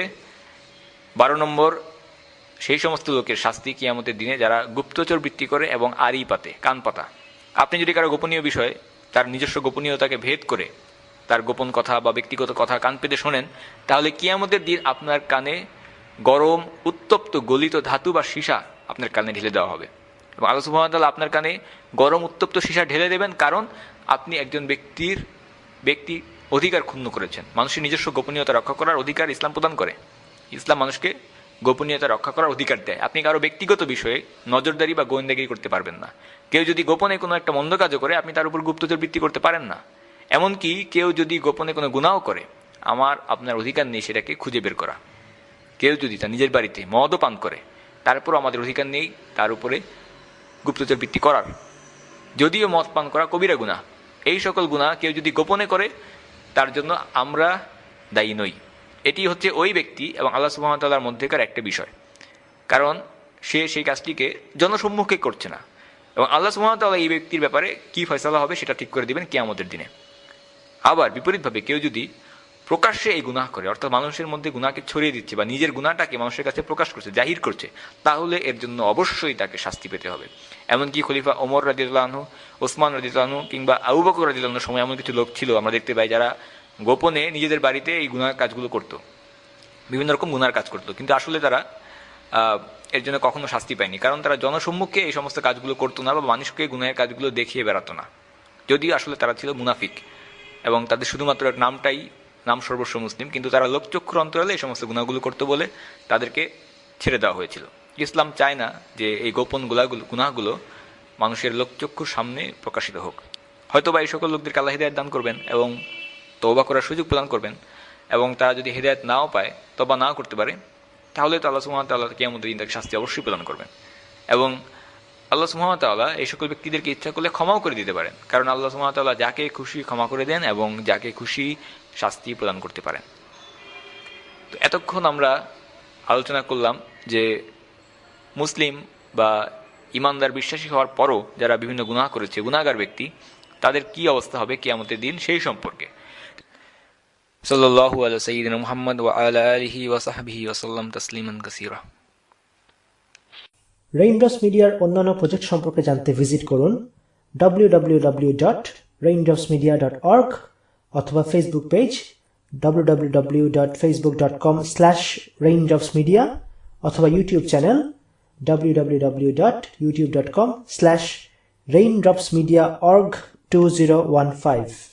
12 নম্বর, সেই সমস্ত লোকের শাস্তি কিয়ামতের দিনে যারা গুপ্তচর বৃত্তি করে এবং আড়ি পাতে, কান পাতা। আপনি যদি কারো গোপনীয় বিষয়ে, তার নিজস্ব গোপনীয়তাকে ভেদ করে তার গোপন কথা বা ব্যক্তিগত কথা কান পেতে শোনেন, তাহলে কিয়ামতের দিন আপনার কানে গরম উত্তপ্ত গলিত ধাতু বা সীসা আপনার কানে ঢেলে দেওয়া হবে। এবং আল্লাহ সুবহানাহু ওয়া তাআলা আপনার কানে গরম উত্তপ্ত সীসা ঢেলে দেবেন, কারণ আপনি একজন ব্যক্তি অধিকার ক্ষুণ্ণ করেছেন। মানুষের নিজস্ব গোপনীয়তা রক্ষা করার অধিকার ইসলাম প্রদান করে। ইসলাম মানুষকে গোপনীয়তা রক্ষা করার অধিকার দেয়। আপনি কারো ব্যক্তিগত বিষয়ে নজরদারি বা গোয়েন্দাগিরি করতে পারবেন না। কেউ যদি গোপনে কোনো একটা মন্দ কাজও করে, আপনি তার উপর গুপ্তচর বৃত্তি করতে পারেন না। এমনকি কেউ যদি গোপনে কোনো গুনাহ করে, আপনার অধিকার নেই সেটাকে খুঁজে বের করা। কেউ যদি তার নিজের বাড়িতে মদও পান করে, তারপর আমাদের অধিকার নেই তার উপরে গুপ্তচর বৃত্তি করার, যদিও মদ পান করা কবিরা গুনাহ। এই সকল গুনাহ কেউ যদি গোপনে করে, তার জন্য আমরা দায়ী নই। এটি হচ্ছে ওই ব্যক্তি এবং আল্লাহ সুবহানাহু ওয়া তাআলার মধ্যেকার একটা বিষয়, কারণ সে সেই কাজটিকে জনসম্মুখে করছে না। এবং আল্লাহ সুবহানাহু ওয়া তাআলা এই ব্যক্তির ব্যাপারে কি ফয়সালা হবে সেটা ঠিক করে দিবেন কিয়ামতের দিনে। আবার বিপরীতভাবে কেউ যদি প্রকাশ্যে এই গুনাহ করে, অর্থাৎ মানুষের মধ্যে গুনাহকে ছড়িয়ে দিচ্ছে বা নিজের গুনাহটাকে মানুষের কাছে প্রকাশ করছে, জাহির করছে, তাহলে এর জন্য অবশ্যই তাকে শাস্তি পেতে হবে। এমনকি খলিফা ওমর রাদিয়াল্লাহু আনহু, ওসমান রাদিয়াল্লাহু আনহু কিংবা আবু বকর রাদিয়াল্লাহু আনহুর সময় এমন কিছু লোক ছিল, আমরা দেখতে পাই, যারা গোপনে নিজেদের বাড়িতে এই গুনাহের কাজগুলো করতো, বিভিন্ন রকম গুনার কাজ করতো, কিন্তু আসলে তারা এর জন্য কখনো শাস্তি পায়নি, কারণ তারা জনসম্মুখে এই সমস্ত কাজগুলো করতো না বা মানুষকে গুনাহের কাজগুলো দেখিয়ে বেড়াতো না। যদিও আসলে তারা ছিল মুনাফিক এবং তাদের শুধুমাত্র নাম সর্বস্ব মুসলিম, কিন্তু তারা লোকচক্ষুর অন্তরালে এই সমস্ত গুনাহগুলো করতো বলে তাদেরকে ছেড়ে দেওয়া হয়েছিল। ইসলাম চায় না যে এই গোপন গুনাহগুলো মানুষের লোকচক্ষুর সামনে প্রকাশিত হোক। হয়তোবা এই সকল লোকদেরকে আল্লাহ হিদায়াত দান করবেন এবং তওবা করার সুযোগ প্রদান করবেন, এবং তারা যদি হিদায়াত নাও পায়, তওবা নাও করতে পারে, তাহলে তো আল্লাহ সুবহানাহু ওয়া তাআলা কিয়ামতের দিন তাকে শাস্তি অবশ্যই প্রদান করবেন। এবং আল্লাহ সুবহানাহু ওয়া তাআলা এই সকল ব্যক্তিদেরকে ইচ্ছা করলে ক্ষমাও করে দিতে পারেন, কারণ আল্লাহ সুবহানাহু ওয়া তাআলা যাকে খুশি ক্ষমা করে দেন এবং যাকে খুশি শাস্তি প্রদান করতে পারেন। তো এতক্ষণ আমরা আলোচনা করলাম যে মুসলিম বা ইমানদার বিশ্বাসী হওয়ার পরও যারা বিভিন্ন গুনাহ করেছে, গুনাহগার ব্যক্তি, তাদের কি অবস্থা হবে কিয়ামতের দিন সেই সম্পর্কে। সাল্লাল্লাহু আলা সাইয়্যিদিনা মুহাম্মদ ওয়া আলা আলিহি ওয়া সাহবিহি ওয়া সাল্লাম তাসলিমান কাসীরা। রেইনড্রপস মিডিয়ার অন্যান্য প্রজেক্ট সম্পর্কে জানতে ভিজিট করুন www.raindropsmedia.org অথবা ফেসবুক পেজ www.facebook.com/raindropsmedia অথবা ইউটিউব চ্যানেল www.youtube.com/raindropsmediaorg2015